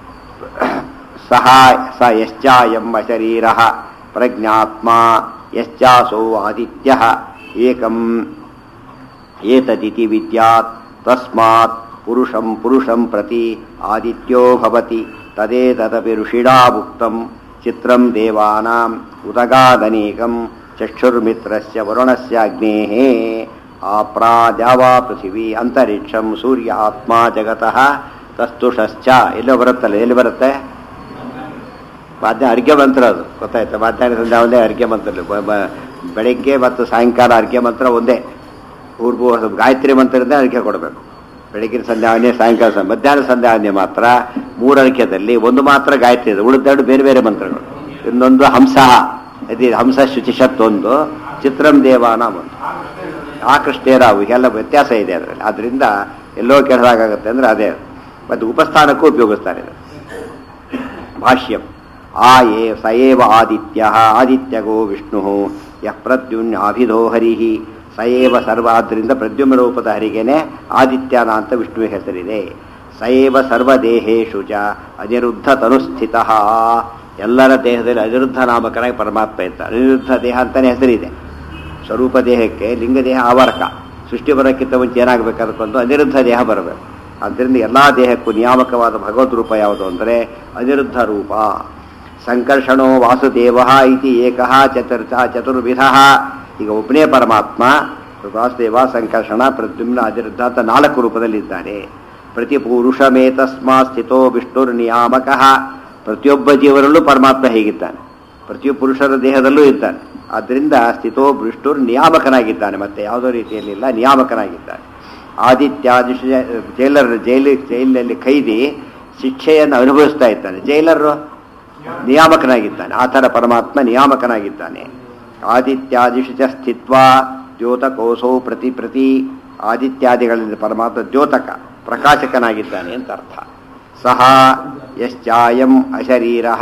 ಸಹ ಸ ಯಶ್ಚಾಯಂ ಶರೀರ ಪ್ರಜ್ಞಾತ್ಮ ಯಶ್ಚಾಸೋ ಆದಿತ್ಯ ಏಕಂ ಏತದಿತಿ ವಿದ್ಯಾತ್ ತಸ್ಮಾತ್ ಪುರುಷಂ ಪುರುಷಂ ಪ್ರತಿ ಆದಿತ್ಯೋ ಭವತಿ ತದೇತದಪಿ ಋಷಿಣಾ ಉಕ್ತಂ ಚಿತ್ರಂ ದೇವಾನಾಂ ಉದಗಾದನೇಕಂ ಚಕ್ಷುರ್ಮಿತ್ರಸ್ಯ ವರುಣಸ್ಯ ಅಗ್ನೇಃ ಆಪ್ರಾ ದ್ಯಾವಾ ಪೃಥಿವಿ ಅಂತರಿಕ್ಷಂ ಸೂರ್ಯ ಆತ್ಮ ಜಗತಃ ತಸ್ತುಷಶ್ಚ. ಎಲ್ಲೋ ಬರುತ್ತಲ್ಲ, ಎಲ್ಲಿ ಬರುತ್ತೆ? ಮಾಧ್ಯಾಹ್ನ ಅರ್ಘ್ಯ ಮಂತ್ರ, ಅದು ಗೊತ್ತಾಯ್ತು. ಮಾಧ್ಯಾಹ್ನ ಸಂಧ್ಯಾ ಒಂದೇ ಅರ್ಘ್ಯ ಮಂತ್ರ. ಬೆಳಗ್ಗೆ ಮತ್ತು ಸಾಯಂಕಾಲ ಅರ್ಘ್ಯ ಮಂತ್ರ ಒಂದೇ. ಪೂರ್ವ ಗಾಯತ್ರಿ ಮಂತ್ರದಿಂದ ಅರ್ಘ್ಯ ಕೊಡಬೇಕು. ಬೆಳಗಿನ ಸಂಧ್ಯಾವನ್ಯ, ಸಾಯಂಕಾಲ ಮಧ್ಯಾಹ್ನ ಸಂಧ್ಯಾವನ್ಯ ಮಾತ್ರ ಮೂರು ಅರ್ಘ್ಯದಲ್ಲಿ ಒಂದು ಮಾತ್ರ ಗಾಯತ್ರಿ ಇದೆ, ಉಳಿದೆರಡು ಬೇರೆ ಬೇರೆ ಮಂತ್ರಗಳು. ಇನ್ನೊಂದು ಹಂಸ, ಇದು ಹಂಸ ಶುಚಿಷತ್ ಒಂದು, ಚಿತ್ರಂ ದೇವಾನ ಒಂದು, ಆ ಕೃಷ್ಣೇರಾವು, ಹೀಗೆಲ್ಲ ವ್ಯತ್ಯಾಸ ಇದೆ ಅದರಲ್ಲಿ. ಆದ್ದರಿಂದ ಎಲ್ಲೋ ಕೆಳದಾಗುತ್ತೆ ಅಂದರೆ ಅದೇ. ಮತ್ತು ಉಪಸ್ಥಾನಕ್ಕೂ ಉಪಯೋಗಿಸ್ತಾರೆ. ಭಾಷ್ಯಂ ಆ ಏ ಸ ಏವ ಆದಿತ್ಯ ಆದಿತ್ಯಗೋ ವಿಷ್ಣು ಯಃ ಪ್ರದ್ಯುಮ್ನಾಭಿಧೋ ಹರಿಹಿ ಸ ಏವ ಸರ್ವ. ಆದ್ದರಿಂದ ಪ್ರದ್ಯುಮ್ನ ರೂಪದ ಹರಿಗೇನೆ ಆದಿತ್ಯನ ಅಂತ ವಿಷ್ಣುವಿನ ಹೆಸರಿದೆ. ಸ ಏವ ಸರ್ವದೇಹೇಶು ಚ ಅನಿರುದ್ಧ ತನುಸ್ಥಿತ. ಎಲ್ಲರ ದೇಹದಲ್ಲಿ ಅನಿರುದ್ಧ ನಾಮಕನಾಗಿ ಪರಮಾತ್ಮ ಇರ್ತಾರೆ. ಅನಿರುದ್ಧ ದೇಹ ಅಂತಲೇ ಹೆಸರಿದೆ. ಸ್ವರೂಪ ದೇಹಕ್ಕೆ ಲಿಂಗ ದೇಹ ಆವರಕ. ಸೃಷ್ಟಿ ಬರೋಕ್ಕಿಂತ ಮುಂಚೆ ಏನಾಗಬೇಕಾದಕ್ಕೊಂದು ಅನಿರುದ್ಧ ದೇಹ ಬರಬೇಕು. ಆದ್ದರಿಂದ ಎಲ್ಲ ದೇಹಕ್ಕೂ ನಿಯಾಮಕವಾದ ಭಗವದ್ ರೂಪ ಯಾವುದು ಅಂದರೆ ಅನಿರುದ್ಧ ರೂಪ. ಸಂಕರ್ಷಣೋ ವಾಸುದೇವ ಇತಿ ಏಕಃ ಚತುರ್ಥ ಚತುರ್ವಿಧ. ಈಗ ಒಬ್ಬನೇ ಪರಮಾತ್ಮ ವಾಸುದೇವ, ಸಂಕರ್ಷಣ, ಪ್ರದ್ಯುಮ್ನ, ಅನಿರುದ್ಧ ಅಂತ ನಾಲ್ಕು ರೂಪದಲ್ಲಿದ್ದಾನೆ. ಪ್ರತಿ ಪುರುಷಮೇತಸ್ಮಾ ಸ್ಥಿತೋ ವಿಷ್ಣುರ್ ನಿಯಾಮಕ. ಪ್ರತಿಯೊಬ್ಬ ಜೀವನಲ್ಲೂ ಪರಮಾತ್ಮ ಹೇಗಿದ್ದಾನೆ, ಪ್ರತಿಯೊಬ್ಬ ಪುರುಷರ ದೇಹದಲ್ಲೂ ಇದ್ದಾನೆ. ಆದ್ದರಿಂದ ಸ್ಥಿತೋ ವಿಷ್ಣುರ್ ನಿಯಾಮಕನಾಗಿದ್ದಾನೆ, ಮತ್ತೆ ಯಾವುದೋ ರೀತಿಯಲ್ಲಿಲ್ಲ, ನಿಯಾಮಕನಾಗಿದ್ದಾನೆ. ಆದಿತ್ಯಾದಿ ಜೈಲರ್ ಜೈಲಿ ಜೈಲಿನಲ್ಲಿ ಖೈದಿ ಶಿಕ್ಷೆಯನ್ನು ಅನುಭವಿಸ್ತಾ ಇದ್ದಾನೆ, ಜೈಲರು ನಿಯಾಮಕನಾಗಿದ್ದಾನೆ. ಆ ಥರ ಪರಮಾತ್ಮ ನಿಯಾಮಕನಾಗಿದ್ದಾನೆ. ಆದಿತ್ಯಾದಿಶು ಚ ಸ್ಥಿತ್ವ ದ್ಯೋತಕೋಸೌ ಪ್ರತಿ ಪ್ರತಿ ಆದಿತ್ಯಾದಿಗಳಲ್ಲಿ ಪರಮಾತ್ಮ ದ್ಯೋತಕ ಪ್ರಕಾಶಕನಾಗಿದ್ದಾನೆ ಅಂತ ಅರ್ಥ. ಸಹ ಯಶ್ಚಾಯಂ ಅಶರೀರಃ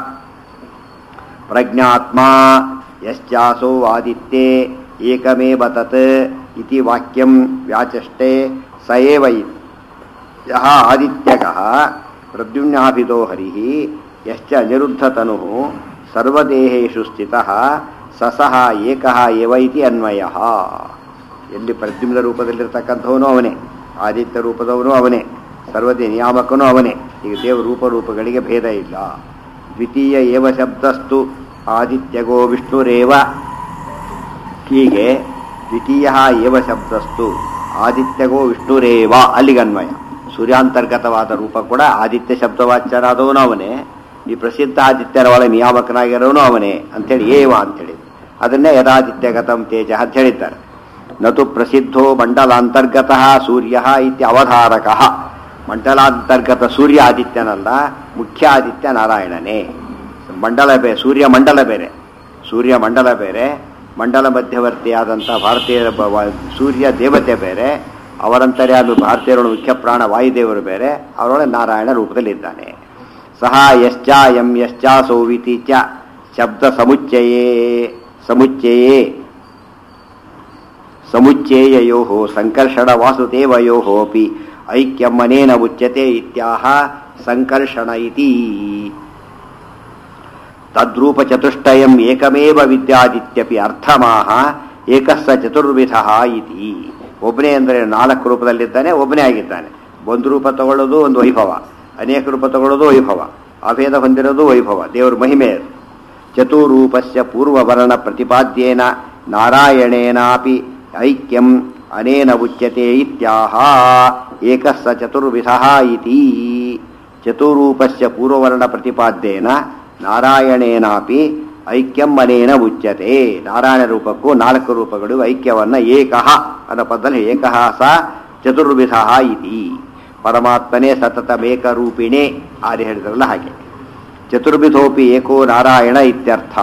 ಪ್ರಜ್ಞಾತ್ಮ ಯಶ್ಚಾಸೋ ಆದಿತ್ಯೆ ಏಕಮೇವ ತತ್ ಇತಿ ವಾಕ್ಯಂ ವ್ಯಾಚಷ್ಟೆ ಸ ಏವ ಯಃ ಆದಿತ್ಯಕಃ ಪ್ರದ್ಯುಮ್ನಾಭಿದೋ ಹರಿಃ ಯಶ್ಚ ಅನಿರುದ್ಧತನುಃ ಸರ್ವದೇಹೇಷು ಸ್ಥಿತಃ ಸಸಃ ಏಕಃ ಏವ ಇತಿ ಅನ್ವಯಃ. ಎಲ್ಲಿ ಪ್ರದ್ಯುಮ್ನ ರೂಪದಲ್ಲಿರ್ತಕ್ಕಂಥವನು ಅವನೇ, ಆದಿತ್ಯ ರೂಪದವನು ಅವನೇ, ಸರ್ವದೇ ನಿಯಾಮಕನೂ ಅವನೇ. ಈಗ ದೇವ ರೂಪರೂಪಗಳಿಗೆ ಭೇದ ಇಲ್ಲ. ದ್ವಿತೀಯ ಏವ ಶಬ್ದಸ್ತು ಆದಿತ್ಯಗೋ ವಿಷ್ಣುರೇವ. ಹೀಗೆ ದ್ವಿತೀಯ ಏವ ಶಬ್ದಸ್ತು ಆದಿತ್ಯಗೋ ವಿಷ್ಣುರೇವ ಅಲ್ಲಿಗನ್ವಯ. ಸೂರ್ಯಾಂತರ್ಗತವಾದ ರೂಪ ಕೂಡ ಆದಿತ್ಯ ಶಬ್ದವಾಚ್ಯನಾದವನು ಅವನೇ, ಈ ಪ್ರಸಿದ್ಧ ಆದಿತ್ಯರ ಒಳಗೆ ನಿಯಾಮಕನಾಗಿರೋನು ಅವನೇ ಅಂಥೇಳಿ ಏವ ಅಂಥೇಳಿ ಅದನ್ನೇ ಯದಾದಿತ್ಯಗತಂ ತೇಜ ಅಂತ ಹೇಳಿದ್ದಾರೆ. ನತು ಪ್ರಸಿದ್ಧೋ ಮಂಡಲಾಂತರ್ಗತಃ ಸೂರ್ಯ ಇತ್ಯ ಅವಧಾರಕಃ. ಮಂಡಲಾಂತರ್ಗತ ಸೂರ್ಯ ಆದಿತ್ಯನಲ್ಲ, ಮುಖ್ಯ ಆದಿತ್ಯ ನಾರಾಯಣನೇ. ಮಂಡಲ ಬೇರೆ, ಸೂರ್ಯ ಮಂಡಲ ಬೇರೆ, ಸೂರ್ಯ ಮಂಡಲ ಬೇರೆ, ಮಂಡಲ ಮಧ್ಯವರ್ತಿಯಾದಂಥ ಭಾರತೀಯ ಸೂರ್ಯ ದೇವತೆ ಬೇರೆ, ಅವರಂತರ್ಯಾಮಿ ಭಾರತೀಯರ ಮುಖ್ಯ ಪ್ರಾಣ ವಾಯುದೇವರು ಬೇರೆ, ಅವರೊಳಗೆ ನಾರಾಯಣ ರೂಪದಲ್ಲಿದ್ದಾನೆ. ಸಹ ಯಶ್ಚ ಎಂ ಯಶ್ಚ ಸೌವಿತಿ ಚ ಶಬ್ದ ಸಮುಚ್ಚಯೇ ಸಮುಚ್ಚಯೇ ಸಮುಚ್ಚೇಯಯೋ ಸಂಕರ್ಷಣ ವಾಸುದೇವಯೋ ಅಪಿ ಐಕ್ಯಂ ಅನೇನ ಉಚ್ಯತೆ ಇತ್ಯಾಹ ಸಂಕರ್ಷಣ ಇತಿ. ತದ್ರೂಪ ಚತುಷ್ಟಯಂ ಏಕಮೇವ ವಿದ್ಯಾದಿತ್ಯಪಿ ಅರ್ಥಮಾಹ ಏಕಸ್ಸ ಚತುರ್ವಿಧಃ ಇತಿ. ಒಬ್ಬನೇ ಅಂದರೆ ನಾಲ್ಕು ರೂಪದಲ್ಲಿದ್ದಾನೆ, ಒಬ್ಬನೇ ಆಗಿದ್ದಾನೆ. ಒಂದು ರೂಪ ತಗೊಳ್ಳೋದು ಒಂದು ವೈಭವ, ಅನೇಕ ರೂಪ ತಗೊಳ್ಳೋದು ವೈಭವ, ಅಭೇದ ಹೊಂದಿರೋದು ವೈಭವ, ದೇವರ ಮಹಿಮೆ. ಚತುರೂಪಸ್ಯ ಪೂರ್ವವರ್ಣ ಪ್ರತಿಪಾದ್ಯೇನ ನಾರಾಯಣೇನಾಪಿ ಐಕ್ಯಂ ಅನೇನ ಉಚ್ಯತೆ ಇತ್ಯಾಹ ಏಕಸ್ಸ ಚತುರ್ವಿಧಃ ಇತಿ. ಚತುರೂಪಸ್ಯ ಪೂರ್ವವರ್ಣ ಪ್ರತಿಪಾದ್ಯೇನ ನಾರಾಯಣೇನಾಪಿ ಐಕ್ಯಂ ಅನೇನ ಉಚ್ಯತೆ. ನಾರಾಯಣ ರೂಪಕ್ಕೂ ನಾಲ್ಕು ರೂಪಗಳು ಐಕ್ಯವನ್ನ ಏಕಃ ಅನ್ನೋ ಪದದಲ್ಲಿ ಏಕಃ ಸ ಚತುರ್ವಿಧಃ ಇತಿ. ಪರಮಾತ್ಮನೇ ಸತತಮೇಕರೂಪಿಣೇ ಆದಿ ಹೇಳಿದ್ರಲ್ಲ ಹಾಗೆ. ಚತುರ್ವಿಧೋಪಿ ಏಕೋ ನಾರಾಯಣ ಇತ್ಯರ್ಥ.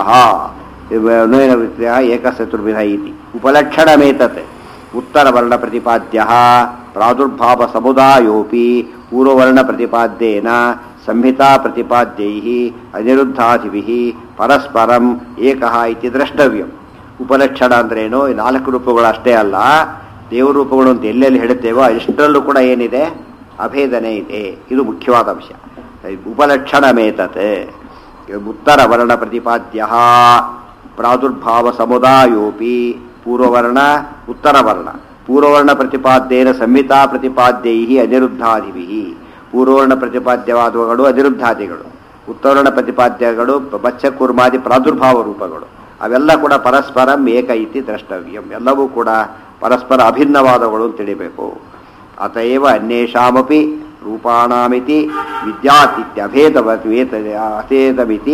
ಏಕ ಚತುರ್ವಿಧ ಇತಿ ಉಪಲಕ್ಷಣಮೇತತ್. ಉತ್ತರವರ್ಣ ಪ್ರತಿಪಾದ್ಯ ಪ್ರಾದುರ್ಭಾವ ಸಮುದಾಯೋಪಿ ಪೂರ್ವವರ್ಣ ಪ್ರತಿಪಾದ್ಯೇನ ಸಂಹಿತಾ ಪ್ರತಿಪಾದ್ಯೈ ಅನಿರುದ್ಧಾದಿಭಿಃ ಪರಸ್ಪರಂ ಏಕಃ ಇತಿ ದ್ರಷ್ಟವ್ಯಂ. ಉಪಲಕ್ಷಣ ಅಂದ್ರೇನು? ನಾಲ್ಕು ರೂಪಗಳು ಅಷ್ಟೇ ಅಲ್ಲ, ದೇವರೂಪಗಳು ಅಂತ ಎಲ್ಲೆಲ್ಲಿ ಹೇಳುತ್ತೇವೋ ಇಷ್ಟರಲ್ಲೂ ಕೂಡ ಏನಿದೆ? ಅಭೇದನೆ ಇದೆ. ಇದು ಮುಖ್ಯವಾದ ಅಂಶ. ಉಪಲಕ್ಷಣಮೇತತ್ ಉತ್ತರವರ್ಣ ಪ್ರತಿಪಾದ್ಯ ಪ್ರಾದುರ್ಭಾವ ಸಮುದಾಯೋಪಿ ಪೂರ್ವವರ್ಣ ಉತ್ತರವರ್ಣ ಪೂರ್ವವರ್ಣ ಪ್ರತಿಪಾದ್ಯೇನ ಸಂಹಿತಾ ಪ್ರತಿಪಾದ್ಯೈ ಅನಿರುದ್ಧಾದಿಭಿಃ. ಪೂರ್ವವರ್ಣ ಪ್ರತಿಪಾದ್ಯವಾದವುಗಳು ಅನಿರುದ್ಧಾದಿಗಳು, ಉತ್ತರವರ್ಣ ಪ್ರತಿಪಾದ್ಯಗಳು ಬಚ್ಚಕೂರ್ಮಾದಿ ಪ್ರಾದುರ್ಭಾವ ರೂಪಗಳು. ಅವೆಲ್ಲ ಕೂಡ ಪರಸ್ಪರಂ ಏಕ ಇತಿ ದ್ರಷ್ಟವ್ಯಂ. ಎಲ್ಲವೂ ಕೂಡ ಪರಸ್ಪರ ಅಭಿನ್ನವಾದಗಳು ಅಂತ ತಿಳಿಬೇಕು. ಅತಏವ ಅನ್ಯೇಷಾಮಪಿ ರೂಪಾಣಾಮಿತಿ ವಿದ್ಯಾತಿತ್ಯಭೇದವತ್ ಅಭೇದಮಿತಿ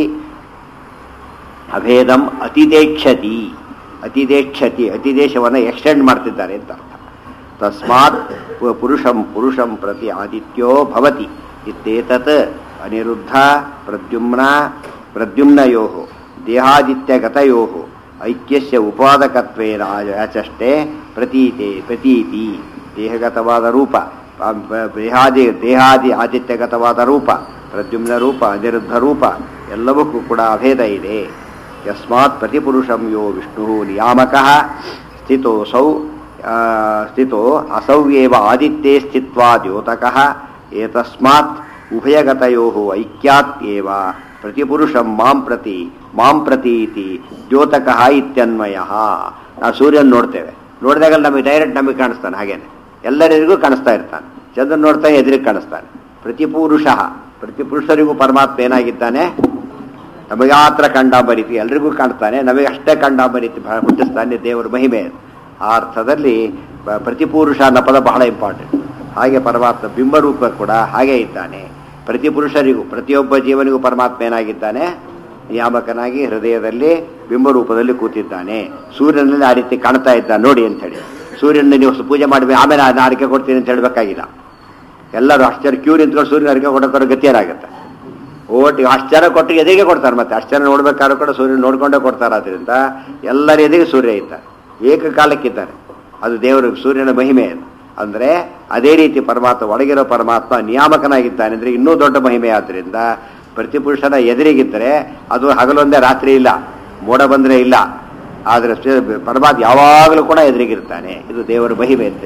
ಅಭೇದಂ ಅತಿದೇಕ್ಷತಿ. ಅತಿದೇಕ್ಷತಿ ಅತಿದೇಶವನ್ನು ಎಕ್ಸ್ಟೆಂಡ್ ಮಾಡ್ತಿದ್ದಾರೆ ಅಂತ ಅರ್ಥ. ತಸ್ಮಾತ್ ಪುರುಷಂ ಪುರುಷಂ ಪ್ರತಿ ಆದಿತ್ಯೋ ಭವತಿ ಇತ್ಯೇತತ್ ಅನಿರುದ್ಧ ಪ್ರದ್ಯುಮ್ನ ಪ್ರದ್ಯುಮ್ನಯೋ ದೇಹಾದಿತ್ಯಗತಯೋ ಐಕ್ಯಸ್ಯ ಉಪಾದಕತ್ವೇನ ಯಾಚಷ್ಟೇ ಪ್ರತೀತೆ ಪ್ರತೀತಿ. ದೇಹಗತವಾದ ರೂಪ, ದೇಹಾದಿ ದೇಹಾದಿ ಆದಿತ್ಯಗತವಾದ ರೂಪ, ಪ್ರದ್ಯುಮ್ನ ರೂಪ, ಅನಿರುದ್ಧ ರೂಪ ಎಲ್ಲವಕ್ಕೂ ಕೂಡ ಅಭೇದ ಇದೆ. ಯಸ್ಮಾತ್ ಪ್ರತಿಪುರುಷಂ ಯೋ ವಿಷ್ಣು ನಿಯಾಮಕಃ ಸ್ಥಿತೋಸೌ ಸ್ಥಿತೋ ಅಸೌವ್ಯೇವ ಆದಿತ್ಯೇ ಸ್ಥಿತ್ವಾ ದ್ಯೋತಕಃ ಏತಸ್ಮಾತ್ ಉಭಯಗತಯೋ ಐಕ್ಯಾತ್ ಏವ ಪ್ರತಿಪುರುಷಂ ಮಾಂ ಪ್ರತಿ ಮಾಂ ಪ್ರತೀತಿ ದ್ಯೋತಕಃ ಇತ್ಯನ್ವಯಃ. ನಾವು ಸೂರ್ಯನ ನೋಡ್ತೇವೆ, ನೋಡಿದಾಗ ನಮಗೆ ಡೈರೆಕ್ಟ್ ನಮಗೆ ಕಾಣಿಸ್ತಾನೆ, ಹಾಗೇನೆ ಎಲ್ಲರಿಗೂ ಕಾಣಿಸ್ತಾ ಇರ್ತಾನೆ. ಚಂದ್ರನ ನೋಡ್ತಾ ಎದುರಿಗೆ ಕಾಣಿಸ್ತಾನೆ. ಪ್ರತಿಪುರುಷ ಪ್ರತಿಪುರುಷರಿಗೂ ಪರಮಾತ್ಮ ಏನಾಗಿದ್ದಾನೆ? ನಮಗೆ ಮಾತ್ರ ಕಂಡಾಂಬರಿತಿ, ಎಲ್ರಿಗೂ ಕಾಣ್ತಾನೆ, ನಮಗೆ ಅಷ್ಟೇ ಕಂಡಾಂಬರಿತಿ ಹುಟ್ಟಿಸ್ತಾನೆ. ದೇವರ ಮಹಿಮೆ. ಆ ಅರ್ಥದಲ್ಲಿ ಪ್ರತಿಪುರುಷ ಅನ್ನೋ ಪದ ಬಹಳ ಇಂಪಾರ್ಟೆಂಟ್. ಹಾಗೆ ಪರಮಾತ್ಮ ಬಿಂಬರೂಪ ಕೂಡ ಹಾಗೆ ಇದ್ದಾನೆ. ಪ್ರತಿಪುರುಷರಿಗೂ ಪ್ರತಿಯೊಬ್ಬ ಜೀವನಿಗೂ ಪರಮಾತ್ಮ ಏನಾಗಿದ್ದಾನೆ? ನಿಯಾಮಕನಾಗಿ ಹೃದಯದಲ್ಲಿ ಬಿಂಬರೂಪದಲ್ಲಿ ಕೂತಿದ್ದಾನೆ. ಸೂರ್ಯನಲ್ಲಿ ಆ ರೀತಿ ಕಾಣ್ತಾ ಇದ್ದ ನೋಡಿ ಅಂತ ಹೇಳಿ. ಸೂರ್ಯನ ನೀವು ಪೂಜೆ ಮಾಡಬೇಕು ಆಮೇಲೆ ಅದನ್ನ ಅರಿಕೆ ಕೊಡ್ತೀನಿ ಅಂತ ಹೇಳಬೇಕಾಗಿಲ್ಲ. ಎಲ್ಲರೂ ಅಷ್ಟು ಜನ ಕ್ಯೂ ನಿಂತ್ಕೊಂಡು ಸೂರ್ಯನ ಅರಿಕೆ ಕೊಡೋಕ್ಕಾರ ಗತಿಯರಾಗುತ್ತೆ. ಓಟ್ ಅಷ್ಟು ಜನ ಕೊಟ್ಟು ಎದೆಗೆ ಕೊಡ್ತಾರೆ. ಮತ್ತೆ ಅಷ್ಟು ಜನ ನೋಡ್ಬೇಕಾದ್ರೂ ಕೂಡ ಸೂರ್ಯನ ನೋಡ್ಕೊಂಡೇ ಕೊಡ್ತಾರೆ. ಆದ್ದರಿಂದ ಎಲ್ಲರ ಎದೆಗೆ ಸೂರ್ಯ ಇದ್ದಾರೆ, ಏಕಕಾಲಕ್ಕಿದ್ದಾರೆ. ಅದು ದೇವರು ಸೂರ್ಯನ ಮಹಿಮೆ ಅಂದರೆ ಅದೇ ರೀತಿ ಪರಮಾತ್ಮ ಒಳಗಿರೋ ಪರಮಾತ್ಮ ನಿಯಾಮಕನಾಗಿದ್ದಾನೆ ಅಂದರೆ ಇನ್ನೂ ದೊಡ್ಡ ಮಹಿಮೆ. ಆದ್ದರಿಂದ ಪ್ರತಿಪುರುಷನ ಎದುರಿಗಿದ್ದರೆ ಅದು ಹಗಲೊಂದೇ ರಾತ್ರಿ ಇಲ್ಲ, ಮೋಡ ಬಂದರೆ ಇಲ್ಲ. ಆದರೆ ಪರಮಾತ್ಮ ಯಾವಾಗಲೂ ಕೂಡ ಎದುರಿಗಿರ್ತಾನೆ. ಇದು ದೇವರ ಮಹಿಮೆ ಅಂತ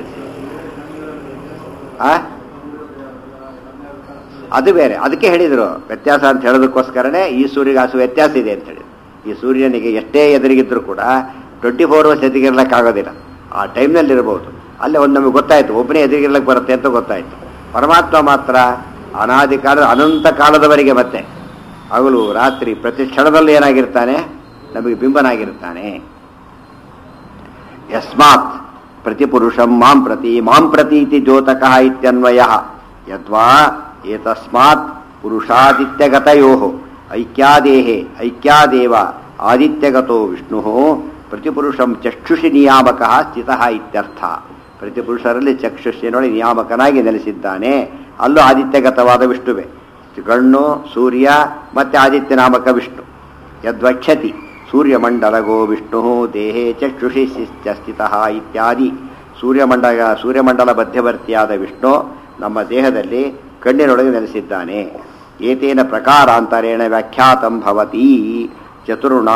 ಆ ಅದು ಬೇರೆ. ಅದಕ್ಕೆ ಹೇಳಿದರು ವ್ಯತ್ಯಾಸ ಅಂತ ಹೇಳೋದಕ್ಕೋಸ್ಕರನೇ ಈ ಸೂರ್ಯಗೆ ಆಸು ವ್ಯತ್ಯಾಸ ಇದೆ ಅಂತ ಹೇಳಿ. ಈ ಸೂರ್ಯನಿಗೆ ಎಷ್ಟೇ ಎದುರಿಗಿದ್ರು ಕೂಡ ಟ್ವೆಂಟಿ ಫೋರ್ ಅವರ್ಸ್ ಎದುರಿಗಿರ್ಲಿಕ್ಕಾಗೋದಿಲ್ಲ. ಆ ಟೈಮ್ನಲ್ಲಿ ಇರ್ಬೋದು. ಅಲ್ಲೇ ಒಂದು ನಮಗೆ ಗೊತ್ತಾಯಿತು ಒಬ್ಬನೇ ಎದುರಿಗಿರ್ಲಿಕ್ಕೆ ಬರುತ್ತೆ ಅಂತ ಗೊತ್ತಾಯಿತು. ಪರಮಾತ್ಮ ಮಾತ್ರ ಅನಾದಿ ಕಾಲ ಅನಂತ ಕಾಲದವರೆಗೆ ಮತ್ತೆ ಹಗಲು ರಾತ್ರಿ ಪ್ರತಿ ಕ್ಷಣದಲ್ಲಿ ಏನಾಗಿರ್ತಾನೆ, ನಮಗೆ ಬಿಂಬನಾಗಿರ್ತಾನೆ. ಯಸ್ಮಾತ್ ಪ್ರತಿಪುರುಷಂ ಮಾಂ ಪ್ರತಿ ಮಾಂ ಪ್ರತೀತಿ ದ್ಯೋತಕಃ ಇತ್ಯನ್ವಯ ಯದ್ವಾ ಏತಸ್ಮಾತ್ ಪುರುಷಾದಿತ್ಯಗತಯೋ ಐಕ್ಯಾದೇಹೇ ಐಕ್ಯಾದೇವ ಆದಿತ್ಯಗತೋ ವಿಷ್ಣು ಪ್ರತಿಪುರುಷಂ ಚಕ್ಷುಷಿ ನಿಯಾಮಕಃ ಸ್ಥಿತಃ ಇತ್ಯರ್ಥ. ಪ್ರತಿಪುರುಷರಲ್ಲಿ ಚಕ್ಷುಷಿನೊಳಗೆ ನಿಯಾಮಕನಾಗಿ ನೆಲೆಸಿದ್ದಾನೆ. ಅಲ್ಲೂ ಆದಿತ್ಯಗತವಾದ ವಿಷ್ಣುವೆ. ಕಣ್ಣು ಸೂರ್ಯ ಮತ್ತೆ ಆದಿತ್ಯ ನಾಮಕ ವಿಷ್ಣು. ಯದ್ವಕ್ಷತಿ ಸೂರ್ಯಮಂಡಲಗೋ ವಿಷ್ಣು ದೇಹೇ ಚಕ್ಷುಷಿ ಸ್ಥಿತಃ ಇತ್ಯಾದಿ. ಸೂರ್ಯಮಂಡಲ ಸೂರ್ಯಮಂಡಲ ಮಧ್ಯವರ್ತಿಯಾದ ವಿಷ್ಣು ನಮ್ಮ ದೇಹದಲ್ಲಿ ಕಣ್ಣಿನೊಳಗೆ ನೆಲೆಸಿದ್ದಾನೆ. ಏತೇನ ಪ್ರಕಾರಾಂತರೇಣ ವ್ಯಾಖ್ಯಾತಂ ಭವತಿ. ಚತುರ್ಣಾ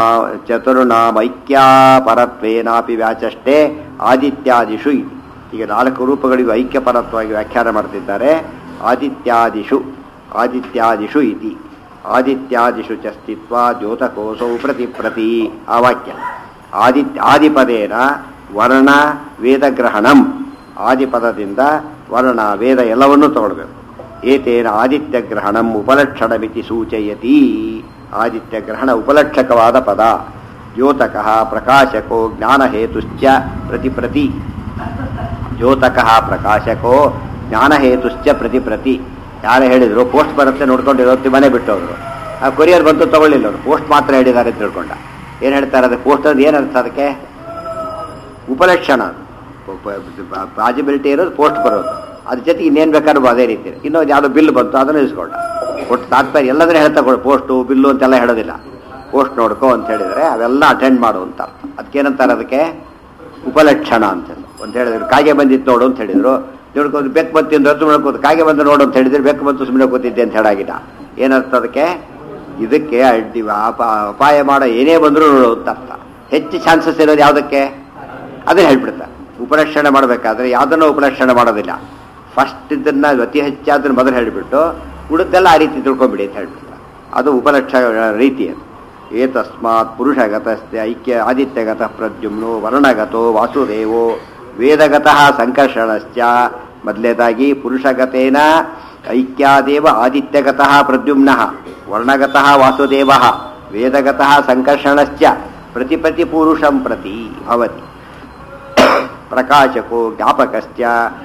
ಚತುರ್ಣಾಮೈಕ್ಯಾಪರತ್ವೇನಾಪಿ ವ್ಯಾಚಷ್ಟೇ ಆದಿತ್ಯಾದಿಷು. ಈಗ ನಾಲ್ಕು ರೂಪಗಳಿಗೂ ಐಕ್ಯಪರತ್ವವಾಗಿ ವ್ಯಾಖ್ಯಾನ ಮಾಡ್ತಿದ್ದಾರೆ. ಆದಿತ್ಯಾದಿಷು ಆದಿತ್ಯಾದಿಷು ಇತಿ ಆದಿತ್ಯಾದಿಷು ಚ ಸ್ಥಿತ್ವಾ ದ್ಯೋತಕೋಸೌ ಪ್ರತಿ ಪ್ರತಿ. ಆ ವಾಕ್ಯ ಆದಿತ್ಯ ಆದಿಪದೇನ ವರ್ಣ ವೇದಗ್ರಹಣಂ. ಆದಿಪದದಿಂದ ವರ್ಣ ವೇದ ಎಲ್ಲವನ್ನೂ ತಗೊಳ್ಬೇಕು. ಏತೇನ ಆದಿತ್ಯಗ್ರಹಣಂ ಉಪಲಕ್ಷಣಮಿತಿ ಸೂಚಯತಿ. ಆದಿತ್ಯಗ್ರಹಣ ಉಪಲಕ್ಷಕವಾದ ಪದ. ದ್ಯೋತಕಃ ಪ್ರಕಾಶಕೋ ಜ್ಞಾನಹೇತುಶ್ಚ ಪ್ರತಿ ಪ್ರತಿ. ದ್ಯೋತಕಃ ಪ್ರಕಾಶಕೋ ಜ್ಞಾನಹೇತುಶ್ಚ ಪ್ರತಿ ಪ್ರತಿ. ಯಾರು ಹೇಳಿದ್ರು ಪೋಸ್ಟ್ ಬರುತ್ತೆ ನೋಡ್ಕೊಂಡಿರೋದು ಮನೆ ಬಿಟ್ಟವರು. ಆ ಕೊರಿಯರ್ ಬಂತು ತಗೊಳ್ಳಿಲ್ಲ ಅವರು, ಪೋಸ್ಟ್ ಮಾತ್ರ ಹೇಳಿದ್ದಾರೆ ಅಂತ ತಿಳ್ಕೊಂಡ. ಏನು ಹೇಳ್ತಾರೆ ಅದಕ್ಕೆ ಪೋಸ್ಟ್ ಅದು ಏನರ್ಥ? ಅದಕ್ಕೆ ಉಪಲಕ್ಷಣ ಪಾಸಿಬಿಲಿಟಿ ಇರೋದು ಪೋಸ್ಟ್ ಬರೋದು. ಅದ್ರ ಜೊತೆಗೆ ಇನ್ನೇನು ಬೇಕಾದ್ರೂ ಅದೇ ರೀತಿ. ಇನ್ನೊಂದು ಯಾವುದೋ ಬಿಲ್ ಬಂತು ಅದನ್ನು ಇಸ್ಕೊಂಡ. ಒಟ್ಟು ತಾತ್ಪರ್ಯ ಎಲ್ಲದನ್ನೇ ಹೇಳ್ತಾ ಕೊಡು, ಪೋಸ್ಟು ಬಿಲ್ಲು ಅಂತೆಲ್ಲ ಹೇಳೋದಿಲ್ಲ. ಪೋಸ್ಟ್ ನೋಡ್ಕೋ ಅಂತ ಹೇಳಿದರೆ ಅವೆಲ್ಲ ಅಟೆಂಡ್ ಮಾಡು ಅಂತ ಅರ್ಥ. ಅದಕ್ಕೇನಂತಾರೆ ಅದಕ್ಕೆ ಉಪಲಕ್ಷಣ ಅಂತ ಅಂತ ಹೇಳಿದ್ರು. ಕಾಗೆ ಬಂದಿತ್ತು ನೋಡು ಅಂತ ಹೇಳಿದ್ರು. ನೋಡ್ಕೊಂಡು ಬೆಕ್ಕು ಬಂತು ಅಂದ್ರೆ ಸುಮ್ಮನೆ ಕೂತು, ಕಾಗೆ ಬಂದು ನೋಡು ಅಂತ ಹೇಳಿದ್ರೆ ಬೆಕ್ಕು ಬಂತು ಸುಮ್ಮನೆ ಕೂತಿದ್ದೆ ಅಂತ ಹೇಳಾಗಿಲ್ಲ. ಏನರ್ಥ ಅದಕ್ಕೆ? ಇದಕ್ಕೆ ಅಡ್ಡಿ ಅಪಾಯ ಮಾಡೋ ಏನೇ ಬಂದರೂ ನೋಡು ಅಂತ ಅರ್ಥ. ಹೆಚ್ಚು ಚಾನ್ಸಸ್ ಇರೋದು ಯಾವುದಕ್ಕೆ ಅದೇ ಹೇಳ್ಬಿಡ್ತಾರೆ. ಉಪಲಕ್ಷಣೆ ಮಾಡಬೇಕಾದ್ರೆ ಯಾವುದನ್ನು ಉಪಲಕ್ಷಣೆ ಮಾಡೋದಿಲ್ಲ. ಫಸ್ಟ್ ಇದನ್ನು ಅತಿ ಹೆಚ್ಚಾದನ್ನು ಮೊದಲು ಹೇಳಿಬಿಟ್ಟು ಉಳಿದೆಲ್ಲ ಆ ರೀತಿ ತಿಳ್ಕೊಂಬಿಡಿ ಅಂತ ಹೇಳ್ಬಿಡ್ತಾರೆ. ಅದು ಉಪಲಕ್ಷ ರೀತಿ. ಅದು ಏತಸ್ಮಾತ್ ಪುರುಷಗತಸ್ಯ ಐಕ್ಯ ಆದಿತ್ಯಗತಃ ಪ್ರದ್ಯುಮ್ನೋ ವರ್ಣಗತೋ ವಾಸುದೇವೋ ವೇದಗತಃ ಸಂಕರ್ಷಣಶ್ಚ. ಮೊದಲೇದಾಗಿ ಪುರುಷಗತೇನ ಐಕ್ಯಾದೇವ ಆದಿತ್ಯಗತಃ ಪ್ರದ್ಯುಮ್ನಃ ವರ್ಣಗತಃ ವಾಸುದೇವಃ ವೇದಗತಃ ಸಂಕರ್ಷಣಶ್ಚ ಪ್ರತಿ ಪ್ರತಿ ಪುರುಷಂ ಪ್ರತಿ ಭವತಿ. ಪ್ರಕಾಶಕೋ ಜ್ಞಾಪಕಶ್ಚ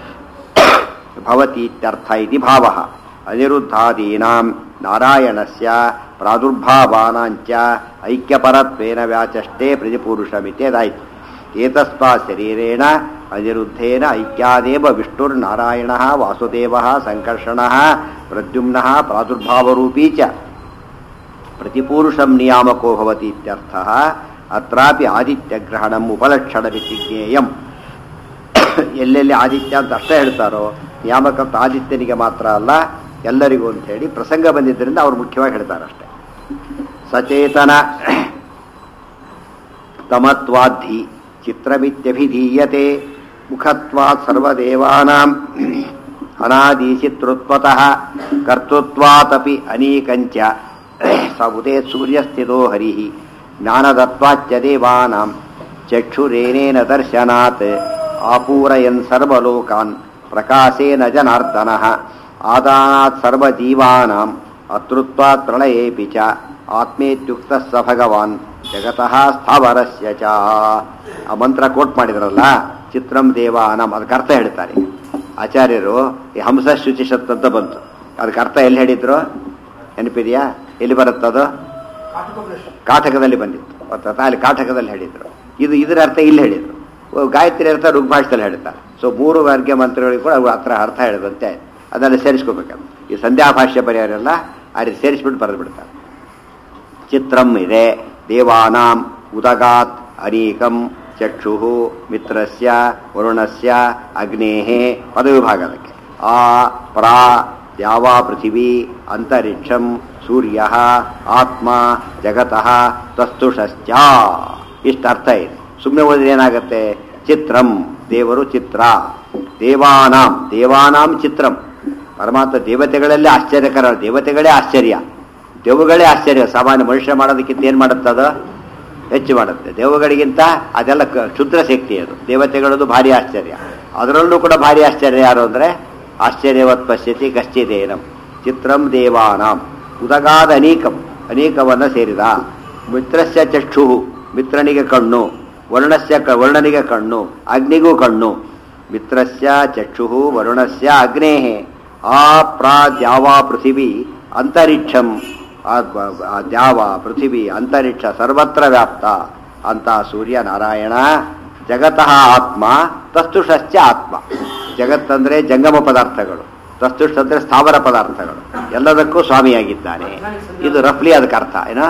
ಭವತಿ ಇತ್ಯರ್ಥ ಇತಿ ಭಾವಃ. ಅನಿರುದ್ಧಾದೀನಾಂ ನಾರಾಯಣಸ್ಯ ಪ್ರಾದುರ್ಭಾವಾನಾಂಚ ಐಕ್ಯಪರತ್ವೇನ ವ್ಯಾಚಷ್ಟೇ ಪ್ರತಿಪುರುಷಮಿತ್ಯದಾಯಿತು. ಏತಸ್ಮಾತ್ ಶರೀರೇಣ ಅನಿರುದ್ಧೇನ ಐಕ್ಯಾದೇವ ವಿಷ್ಣುರ್ನಾರಾಯಣಃ ವಾಸುದೇವಃ ಸಂಕರ್ಷಣಃ ಪ್ರದ್ಯುಮ್ನಃ ಪ್ರಾದುರ್ಭಾವರೂಪೀ ಚ ಪ್ರತಿಪುರುಷಂ ನಿಯಾಮಕೋ ಭವತಿ ಇತ್ಯರ್ಥಃ. ಅತ್ರಾಪಿ ಆದಿತ್ಯಗ್ರಹಣಂ ಉಪಲಕ್ಷಣಮಿತಿ ಜ್ಞೇಯಂ. ಎಲ್ಲೆಲ್ಲಿ ಆದಿತ್ಯ ಅಂತ ಅಷ್ಟೇ ಹೇಳ್ತಾರೋ, ನಿಯಾಮಕ ಆದಿತ್ಯನಿಗೆ ಮಾತ್ರ ಅಲ್ಲ ಎಲ್ಲರಿಗೂ ಅಂತ ಹೇಳಿ ಪ್ರಸಂಗ ಬಂದಿದ್ದರಿಂದ ಅವ್ರು ಮುಖ್ಯವಾಗಿ ಹೇಳ್ತಾರೆ ಅಷ್ಟೇ. ಸಚೇತನ ತಮತ್ವಾಧಿ ಚಿತ್ರಮಿತ್ಯಭಿಧೀಯತೆ ಮುಖತ್ವಾತ್ ಸರ್ವದೇವಾನಾಂ ಅನಾದಿಚಿತೃತ್ವತಃ ಕರ್ತೃತ್ವಾತಪಿ ಅನೀಕಂಚ ಸಬುದೇ ಸೂರ್ಯಸ್ಥಿತೋ ಹರಿಃ ಜ್ಞಾನದತ್ವಾಚ್ಚ ದೇವಾನಾಂ ಚಕ್ಷುರೇನೇನ ದರ್ಶನಾತ್ ಆಪೂರಯನ್ ಸರ್ವಲೋಕಾನ್ ಪ್ರಕಾಶೇನ ಜನಾರ್ದನಃ ಆದಾನಾತ್ ಸರ್ವಜೀವಾನಾಂ ಅತೃತ್ವಾತ್ ಪ್ರಳಯೇಪಿ ಚ ಆತ್ಮೇತ್ಯುಕ್ತಃ ಸ ಭಗವಾನ್ ಜಗತಃ ಸ್ಥಾವರಸ್ಯ ಚ. ಆ ಮಂತ್ರ ಕೋಟ್ ಮಾಡಿದ್ರಲ್ಲ, ಚಿತ್ರಂ ದೇವಾನಾಂ, ಅದಕ್ಕೆ ಅರ್ಥ ಹೇಳ್ತಾರೆ ಆಚಾರ್ಯರು. ಈ ಹಂಸ ಶುಚಿಷತ್ ಅಂತ ಬಂತು, ಅದಕ್ಕೆ ಅರ್ಥ ಎಲ್ಲಿ ಹೇಳಿದ್ರು ನೆನಪಿದೆಯಾ? ಎಲ್ಲಿ ಬರುತ್ತದು? ಕಾಟಕದಲ್ಲಿ ಬಂದಿತ್ತು ಗೊತ್ತಾ, ಅಲ್ಲಿ ಕಾಟಕದಲ್ಲಿ ಹೇಳಿದ್ರು. ಇದು ಇದರ ಅರ್ಥ ಇಲ್ಲಿ ಹೇಳಿದ್ರು. ಗಾಯತ್ರಿ ಅರ್ಥ ಋಗ್ಭಾಷದಲ್ಲಿ ಹೇಳ್ತಾರೆ. ಸೊ ಮೂರು ವರ್ಗ ಮಂತ್ರಗಳಿಗೆ ಕೂಡ ಅವ್ರು ಹತ್ರ ಅರ್ಥ ಹೇಳಿದಂತೆ ಅದನ್ನು ಸೇರಿಸ್ಕೋಬೇಕಂತ ಈ ಸಂಧ್ಯಾ ಭಾಷ್ಯ ಬರೆಯೋರೆಲ್ಲ ಆ ರೀತಿ ಸೇರಿಸ್ಬಿಟ್ಟು ಬರೆದು ಬಿಡ್ತಾರೆ. ಚಿತ್ರಂ ಇದೆ ದೇವಾನಾಂ ಉದಗಾತ್ ಅನೇಕಂ ಚಕ್ಷು ಮಿತ್ರಸ್ಯ ವರುಣಸ್ಯ ಅಗ್ನೇಃ ಪದವಿಭಾಗ ಅದಕ್ಕೆ. ಆ ಪ್ರಾ ದ್ಯಾವಾ ಪೃಥಿವೀ ಅಂತರಿಕ್ಷಂ ಸೂರ್ಯ ಆತ್ಮ ಜಗತಃ ತಸ್ತುಷಶ್ಚ ಇಷ್ಟು ಅರ್ಥ ಇದೆ. ಸುಮ್ಮನೆ ಓದಿದ್ರೆ ಏನಾಗುತ್ತೆ? ಚಿತ್ರಂ ದೇವರು ಚಿತ್ರ, ದೇವಾನಾಂ ದೇವಾನಾಂ ಚಿತ್ರಂ ಪರಮಾತ್ಮ ದೇವತೆಗಳಲ್ಲಿ ಆಶ್ಚರ್ಯಕರ, ದೇವತೆಗಳೇ ಆಶ್ಚರ್ಯ, ದೇವುಗಳೇ ಆಶ್ಚರ್ಯ. ಸಾಮಾನ್ಯ ಮನುಷ್ಯ ಮಾಡೋದಕ್ಕಿಂತ ಏನು ಮಾಡುತ್ತದ ಹೆಚ್ಚು ಮಾಡುತ್ತೆ. ದೇವಗಳಿಗಿಂತ ಅದೆಲ್ಲ ಕ್ಷುದ್ರ ಶಕ್ತಿ ಅದು. ದೇವತೆಗಳದ್ದು ಭಾರಿ ಆಶ್ಚರ್ಯ, ಅದರಲ್ಲೂ ಕೂಡ ಭಾರಿ ಆಶ್ಚರ್ಯ ಯಾರು ಅಂದರೆ ಆಶ್ಚರ್ಯವತ್ ಪಶ್ಯತಿ ಕಶ್ಚಿದೇನಂ ಚಿತ್ರಂ ದೇವಾನಾಂ ಉದಗಾದ ಅನೇಕಂ ಅನೇಕವನ್ನು ಸೇರಿದ. ಮಿತ್ರಸ್ಯ ಚಕ್ಷು ಮಿತ್ರನಿಗೆ ಕಣ್ಣು, ವರ್ಣಸ್ಯ ವರ್ಣನಿಗೆ ಕಣ್ಣು, ಅಗ್ನಿಗೂ ಕಣ್ಣು. ಮಿತ್ರಸ್ಯ ಚಕ್ಷು ವರುಣಸ್ಯ ಅಗ್ನೇಃ ಆ ಪ್ರಾ ದ್ಯಾವಾ ಪೃಥಿವೀ ಅಂತರಿಕ್ಷಂ ದ್ಯಾವ ಪೃಥಿವೀ ಅಂತರಿಕ್ಷ ಸರ್ವತ್ರ ವ್ಯಾಪ್ತ ಅಂತ ಸೂರ್ಯ ನಾರಾಯಣ. ಜಗತಃ ಆತ್ಮ ತಸ್ತುಷಶ್ಚ ಆತ್ಮ. ಜಗತ್ತಂದರೆ ಜಂಗಮ ಪದಾರ್ಥಗಳು, ತಸ್ತುಷ್ ಅಂದರೆ ಸ್ಥಾವರ ಪದಾರ್ಥಗಳು, ಎಲ್ಲದಕ್ಕೂ ಸ್ವಾಮಿಯಾಗಿದ್ದಾನೆ. ಇದು ರಫ್ಲಿ ಅದಕ್ಕೆ ಅರ್ಥ ಏನ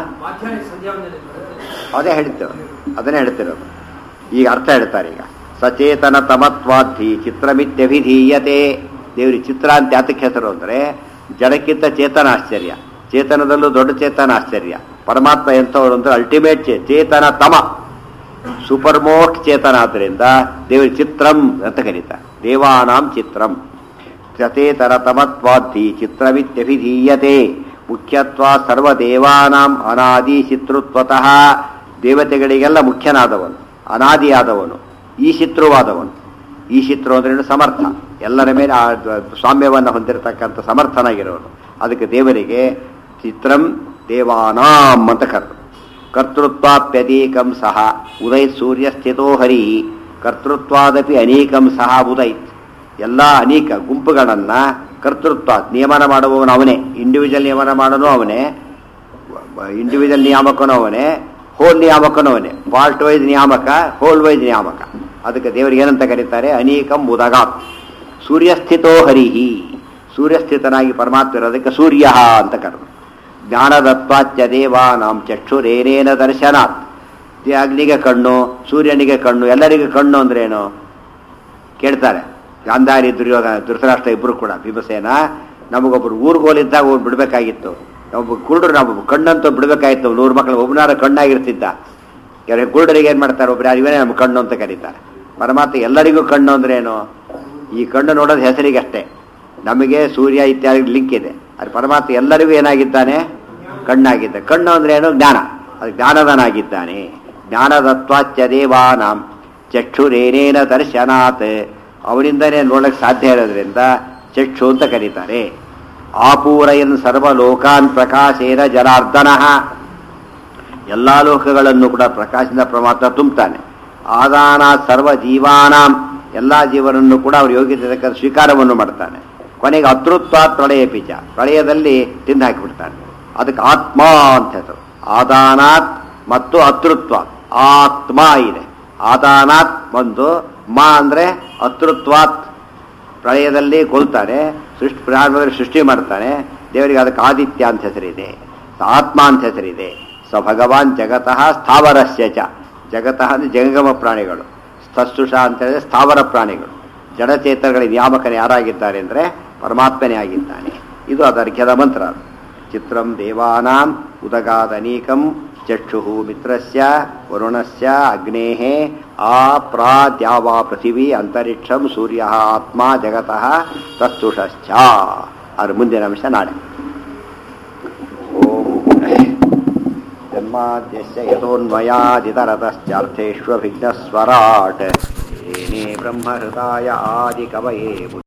ಅದೇ ಹೇಳ್ತಿರೋದು, ಅದನ್ನೇ ಹೇಳ್ತಿರೋದು. ಈಗ ಅರ್ಥ ಹೇಳ್ತಾರೆ. ಈಗ ಸಚೇತನ ತಮತ್ವಾಧಿ ಚಿತ್ರಮಿತ್ಯಭಿಧೀಯತೆ. ದೇವ್ರಿಗೆ ಚಿತ್ರ ಅಂತ ಯಾತಕ್ಕೆ ಹೆಸರು ಅಂದರೆ ಜಡಕ್ಕಿಂತ ಚೇತನ ಆಶ್ಚರ್ಯ, ಚೇತನದಲ್ಲೂ ದೊಡ್ಡ ಚೇತನ ಆಶ್ಚರ್ಯ. ಪರಮಾತ್ಮ ಎಂಥವ್ರು ಅಂದ್ರೆ ಅಲ್ಟಿಮೇಟ್ ಚೇ ಚೇತನ ತಮ ಸೂಪರ್ ಮೋಸ್ಟ್ ಚೇತನ. ಆದ್ದರಿಂದ ದೇವರಿಗೆ ಚಿತ್ರಂ ಅಂತ ಕರೀತಾರೆ. ದೇವಾನಾಂ ಚಿತ್ರಂ ಸಚೇತನ ತಮತ್ವಾಧಿ ಚಿತ್ರಮಿತ್ಯಭಿಧೀಯತೆ. ಮುಖ್ಯತ್ವ ಸರ್ವದೇವಾನಾಂ ಅನಾದಿ ಚಿತೃತ್ವತಃ. ದೇವತೆಗಳಿಗೆಲ್ಲ ಮುಖ್ಯನಾದವನು, ಅನಾದಿಯಾದವನು, ಈಶಿತೃವಾದವನು. ಈಶಿತೃ ಅಂದ್ರೆ ಸಮರ್ಥ, ಎಲ್ಲರ ಮೇಲೆ ಆ ಸ್ವಾಮ್ಯವನ್ನು ಹೊಂದಿರತಕ್ಕಂಥ ಸಮರ್ಥನಾಗಿರೋನು. ಅದಕ್ಕೆ ದೇವರಿಗೆ ಚಿತ್ರಂ ದೇವಾನಾಂ ಅಂತ ಕರೆದು. ಕರ್ತೃತ್ವಾಪ್ಯನೇಕಂ ಸಹ ಉದೈತ್ ಸೂರ್ಯ ಸ್ಥಿತೋ ಹರಿ. ಕರ್ತೃತ್ವಾದಪಿ ಅನೇಕಂ ಸಹ ಉದೈತ್. ಎಲ್ಲ ಅನೇಕ ಗುಂಪುಗಳನ್ನು ಕರ್ತೃತ್ವ ನಿಯಮನ ಮಾಡುವವನು ಅವನೇ. ಇಂಡಿವಿಜುವಲ್ ನಿಯಮನ ಮಾಡೋನು ಅವನೇ, ಇಂಡಿವಿಜುವಲ್ ನಿಯಾಮಕನೂ ಅವನೇ, ಹೋಲ್ ನಿಯಾಮಕನೂ ಅವನೇ. ಪಾರ್ಟ್ ವೈಸ್ ನಿಯಾಮಕ, ಹೋಲ್ ವೈಸ್ ನಿಯಾಮಕ. ಅದಕ್ಕೆ ದೇವರಿಗೆ ಏನಂತ ಕರೀತಾರೆ? ಅನೇಕಂ ಉದಗಾತ್. ಸೂರ್ಯಸ್ಥಿತೋ ಹರಿಹಿ, ಸೂರ್ಯಸ್ಥಿತನಾಗಿ ಪರಮಾತ್ಮ ಇರೋದಕ್ಕೆ ಸೂರ್ಯ ಅಂತ ಕರೆದು. ಜ್ಞಾನದತ್ವಾಚ್ಯ ದೇವಾನಾಂ ಚಕ್ಷುರೇನೇನ ದರ್ಶನಾತ್. ಅಗ್ನಿಗೆ ಕಣ್ಣು, ಸೂರ್ಯನಿಗೆ ಕಣ್ಣು, ಎಲ್ಲರಿಗೆ ಕಣ್ಣು ಅಂದ್ರೇನು ಕೇಳ್ತಾರೆ. ಗಾಂಧಾರಿ ದುರ್ಯೋಧನ ಧೃತರಾಷ್ಟ್ರ ಇಬ್ಬರು ಕೂಡ. ಭೀಮಸೇನ ನಮಗೊಬ್ಬರು ಊರ್ಗೋಲಿದ್ದಾಗ ಅವ್ರು ಬಿಡಬೇಕಾಗಿತ್ತು, ಒಬ್ಬ ಕುರುಡರು ನಾವು ಕಣ್ಣಂತೂ ಬಿಡಬೇಕಾಗಿತ್ತು. ನೂರು ಮಕ್ಕಳು ಒಬ್ಬನಾರ ಕಣ್ಣಾಗಿರ್ತಿದ್ದ. ಕೆಲವು ಕುರುಡರಿಗೆ ಏನು ಮಾಡ್ತಾರೆ? ಒಬ್ಬರು ಯಾರು ಇವನೇ ನಮ್ಮ ಕಣ್ಣು ಅಂತ ಕರೀತಾರೆ. ಪರಮಾತ್ಮ ಎಲ್ಲರಿಗೂ ಕಣ್ಣು ಅಂದ್ರೇನು? ಈ ಕಣ್ಣು ನೋಡೋದು ಹೆಸರಿಗೆ ಅಷ್ಟೇ. ನಮಗೆ ಸೂರ್ಯ ಇತ್ಯಾದಿ ಲಿಂಕ್ ಇದೆ. ಅದು ಪರಮಾತ್ಮ ಎಲ್ಲರಿಗೂ ಏನಾಗಿದ್ದಾನೆ? ಕಣ್ಣಾಗಿದ್ದ. ಕಣ್ಣು ಅಂದ್ರೆ ಏನು? ಜ್ಞಾನ. ಅದು ಜ್ಞಾನದನಾಗಿದ್ದಾನೆ. ಜ್ಞಾನದತ್ವಾಚ್ಯ ದೇವಾನಾಂ ಚಕ್ಷುರೇನೇನ ದರ್ಶನಾತ್. ಅವನಿಂದನೇ ನೋಡಕ್ಕೆ ಸಾಧ್ಯ ಇರೋದ್ರಿಂದ ಚಕ್ಷು ಅಂತ ಕರೀತಾರೆ. ಆಪೂರಯನ್ ಸರ್ವಲೋಕಾನ್ ಪ್ರಕಾಶೇನ ಜನಾರ್ದನ. ಎಲ್ಲ ಲೋಕಗಳನ್ನು ಕೂಡ ಪ್ರಕಾಶದಿಂದ ಪರಮಾತ್ಮ ತುಂಬುತ್ತಾನೆ. ಆದಾನ ಸರ್ವ ಜೀವಾನಾಂ, ಎಲ್ಲ ಜೀವನನ್ನು ಕೂಡ ಅವರು ಯೋಗ್ಯತೆ ಸ್ವೀಕಾರವನ್ನು ಮಾಡ್ತಾನೆ. ಕೊನೆಗೆ ಅತೃತ್ವಾತ್ ಪ್ರಳಯ ಪಿಚ, ಪ್ರಳಯದಲ್ಲಿ ತಿಂದು ಹಾಕಿಬಿಡ್ತಾನೆ. ಅದಕ್ಕೆ ಆತ್ಮ ಅಂತ ಹೆಸರು. ಆದಾನಾತ್ ಮತ್ತು ಅತೃತ್ವ. ಆತ್ಮ ಇದೆ. ಆದಾನಾತ್ ಒಂದು, ಮಾ ಅಂದರೆ ಅತೃತ್ವಾತ್, ಪ್ರಳಯದಲ್ಲಿ ಕೊಲ್ತಾನೆ, ಸೃಷ್ಟಿ ಪ್ರಾರಂಭದಲ್ಲಿ ಸೃಷ್ಟಿ ಮಾಡ್ತಾನೆ. ದೇವರಿಗೆ ಅದಕ್ಕೆ ಆದಿತ್ಯ ಅಂತ ಹೆಸರಿದೆ, ಆತ್ಮ ಅಂತ ಹೆಸರಿದೆ. ಸ ಭಗವಾನ್ ಜಗತಃ ಸ್ಥಾವರಸ್ಯ ಚ. ಜಗತಃ ಅಂದರೆ ಜಂಗಮ ಪ್ರಾಣಿಗಳು, ತಸ್ತುಷ ಅಂತ ಹೇಳಿದ್ರೆ ಸ್ಥಾವರ ಪ್ರಾಣಿಗಳು. ಜಡಚೇತನಗಳ ನಿಯಾಮಕನೇ ಯಾರಾಗಿದ್ದಾರೆ ಅಂದರೆ ಪರಮಾತ್ಮನೇ ಆಗಿದ್ದಾನೆ. ಇದು ಅದರ್ಘ್ಯದ ಮಂತ್ರ. ಚಿತ್ರಂ ದೇವಾನಾಂ ಉದಗಾದನೀಕಂ ಚಕ್ಷು ಮಿತ್ರಸ್ಯ ವರುಣಸ್ಯ ಅಗ್ನೇಃ ಆ ಪ್ರಾ ದ್ಯಾವಾ ಪೃಥಿವೀ ಅಂತರಿಕ್ಷಂ ಸೂರ್ಯ ಆತ್ಮ ಜಗತಃ ತಸ್ತುಷಶ್ಚ. ಅದ್ರ ಮುಂದಿನ ಅಂಶ ನಾಳೆ. ಓಂ ಜನ್ಮಾದ್ಯಸ್ಯ ಯತೋನ್ಮಯಾದಿತರತಶ್ಚಾರ್ಥೇಷ್ವಭಿಘ್ನಸ್ವರಾಟ್. ಏನೇ ಬ್ರಹ್ಮಹೃದಾಯ ಆದಿಕವಯೇ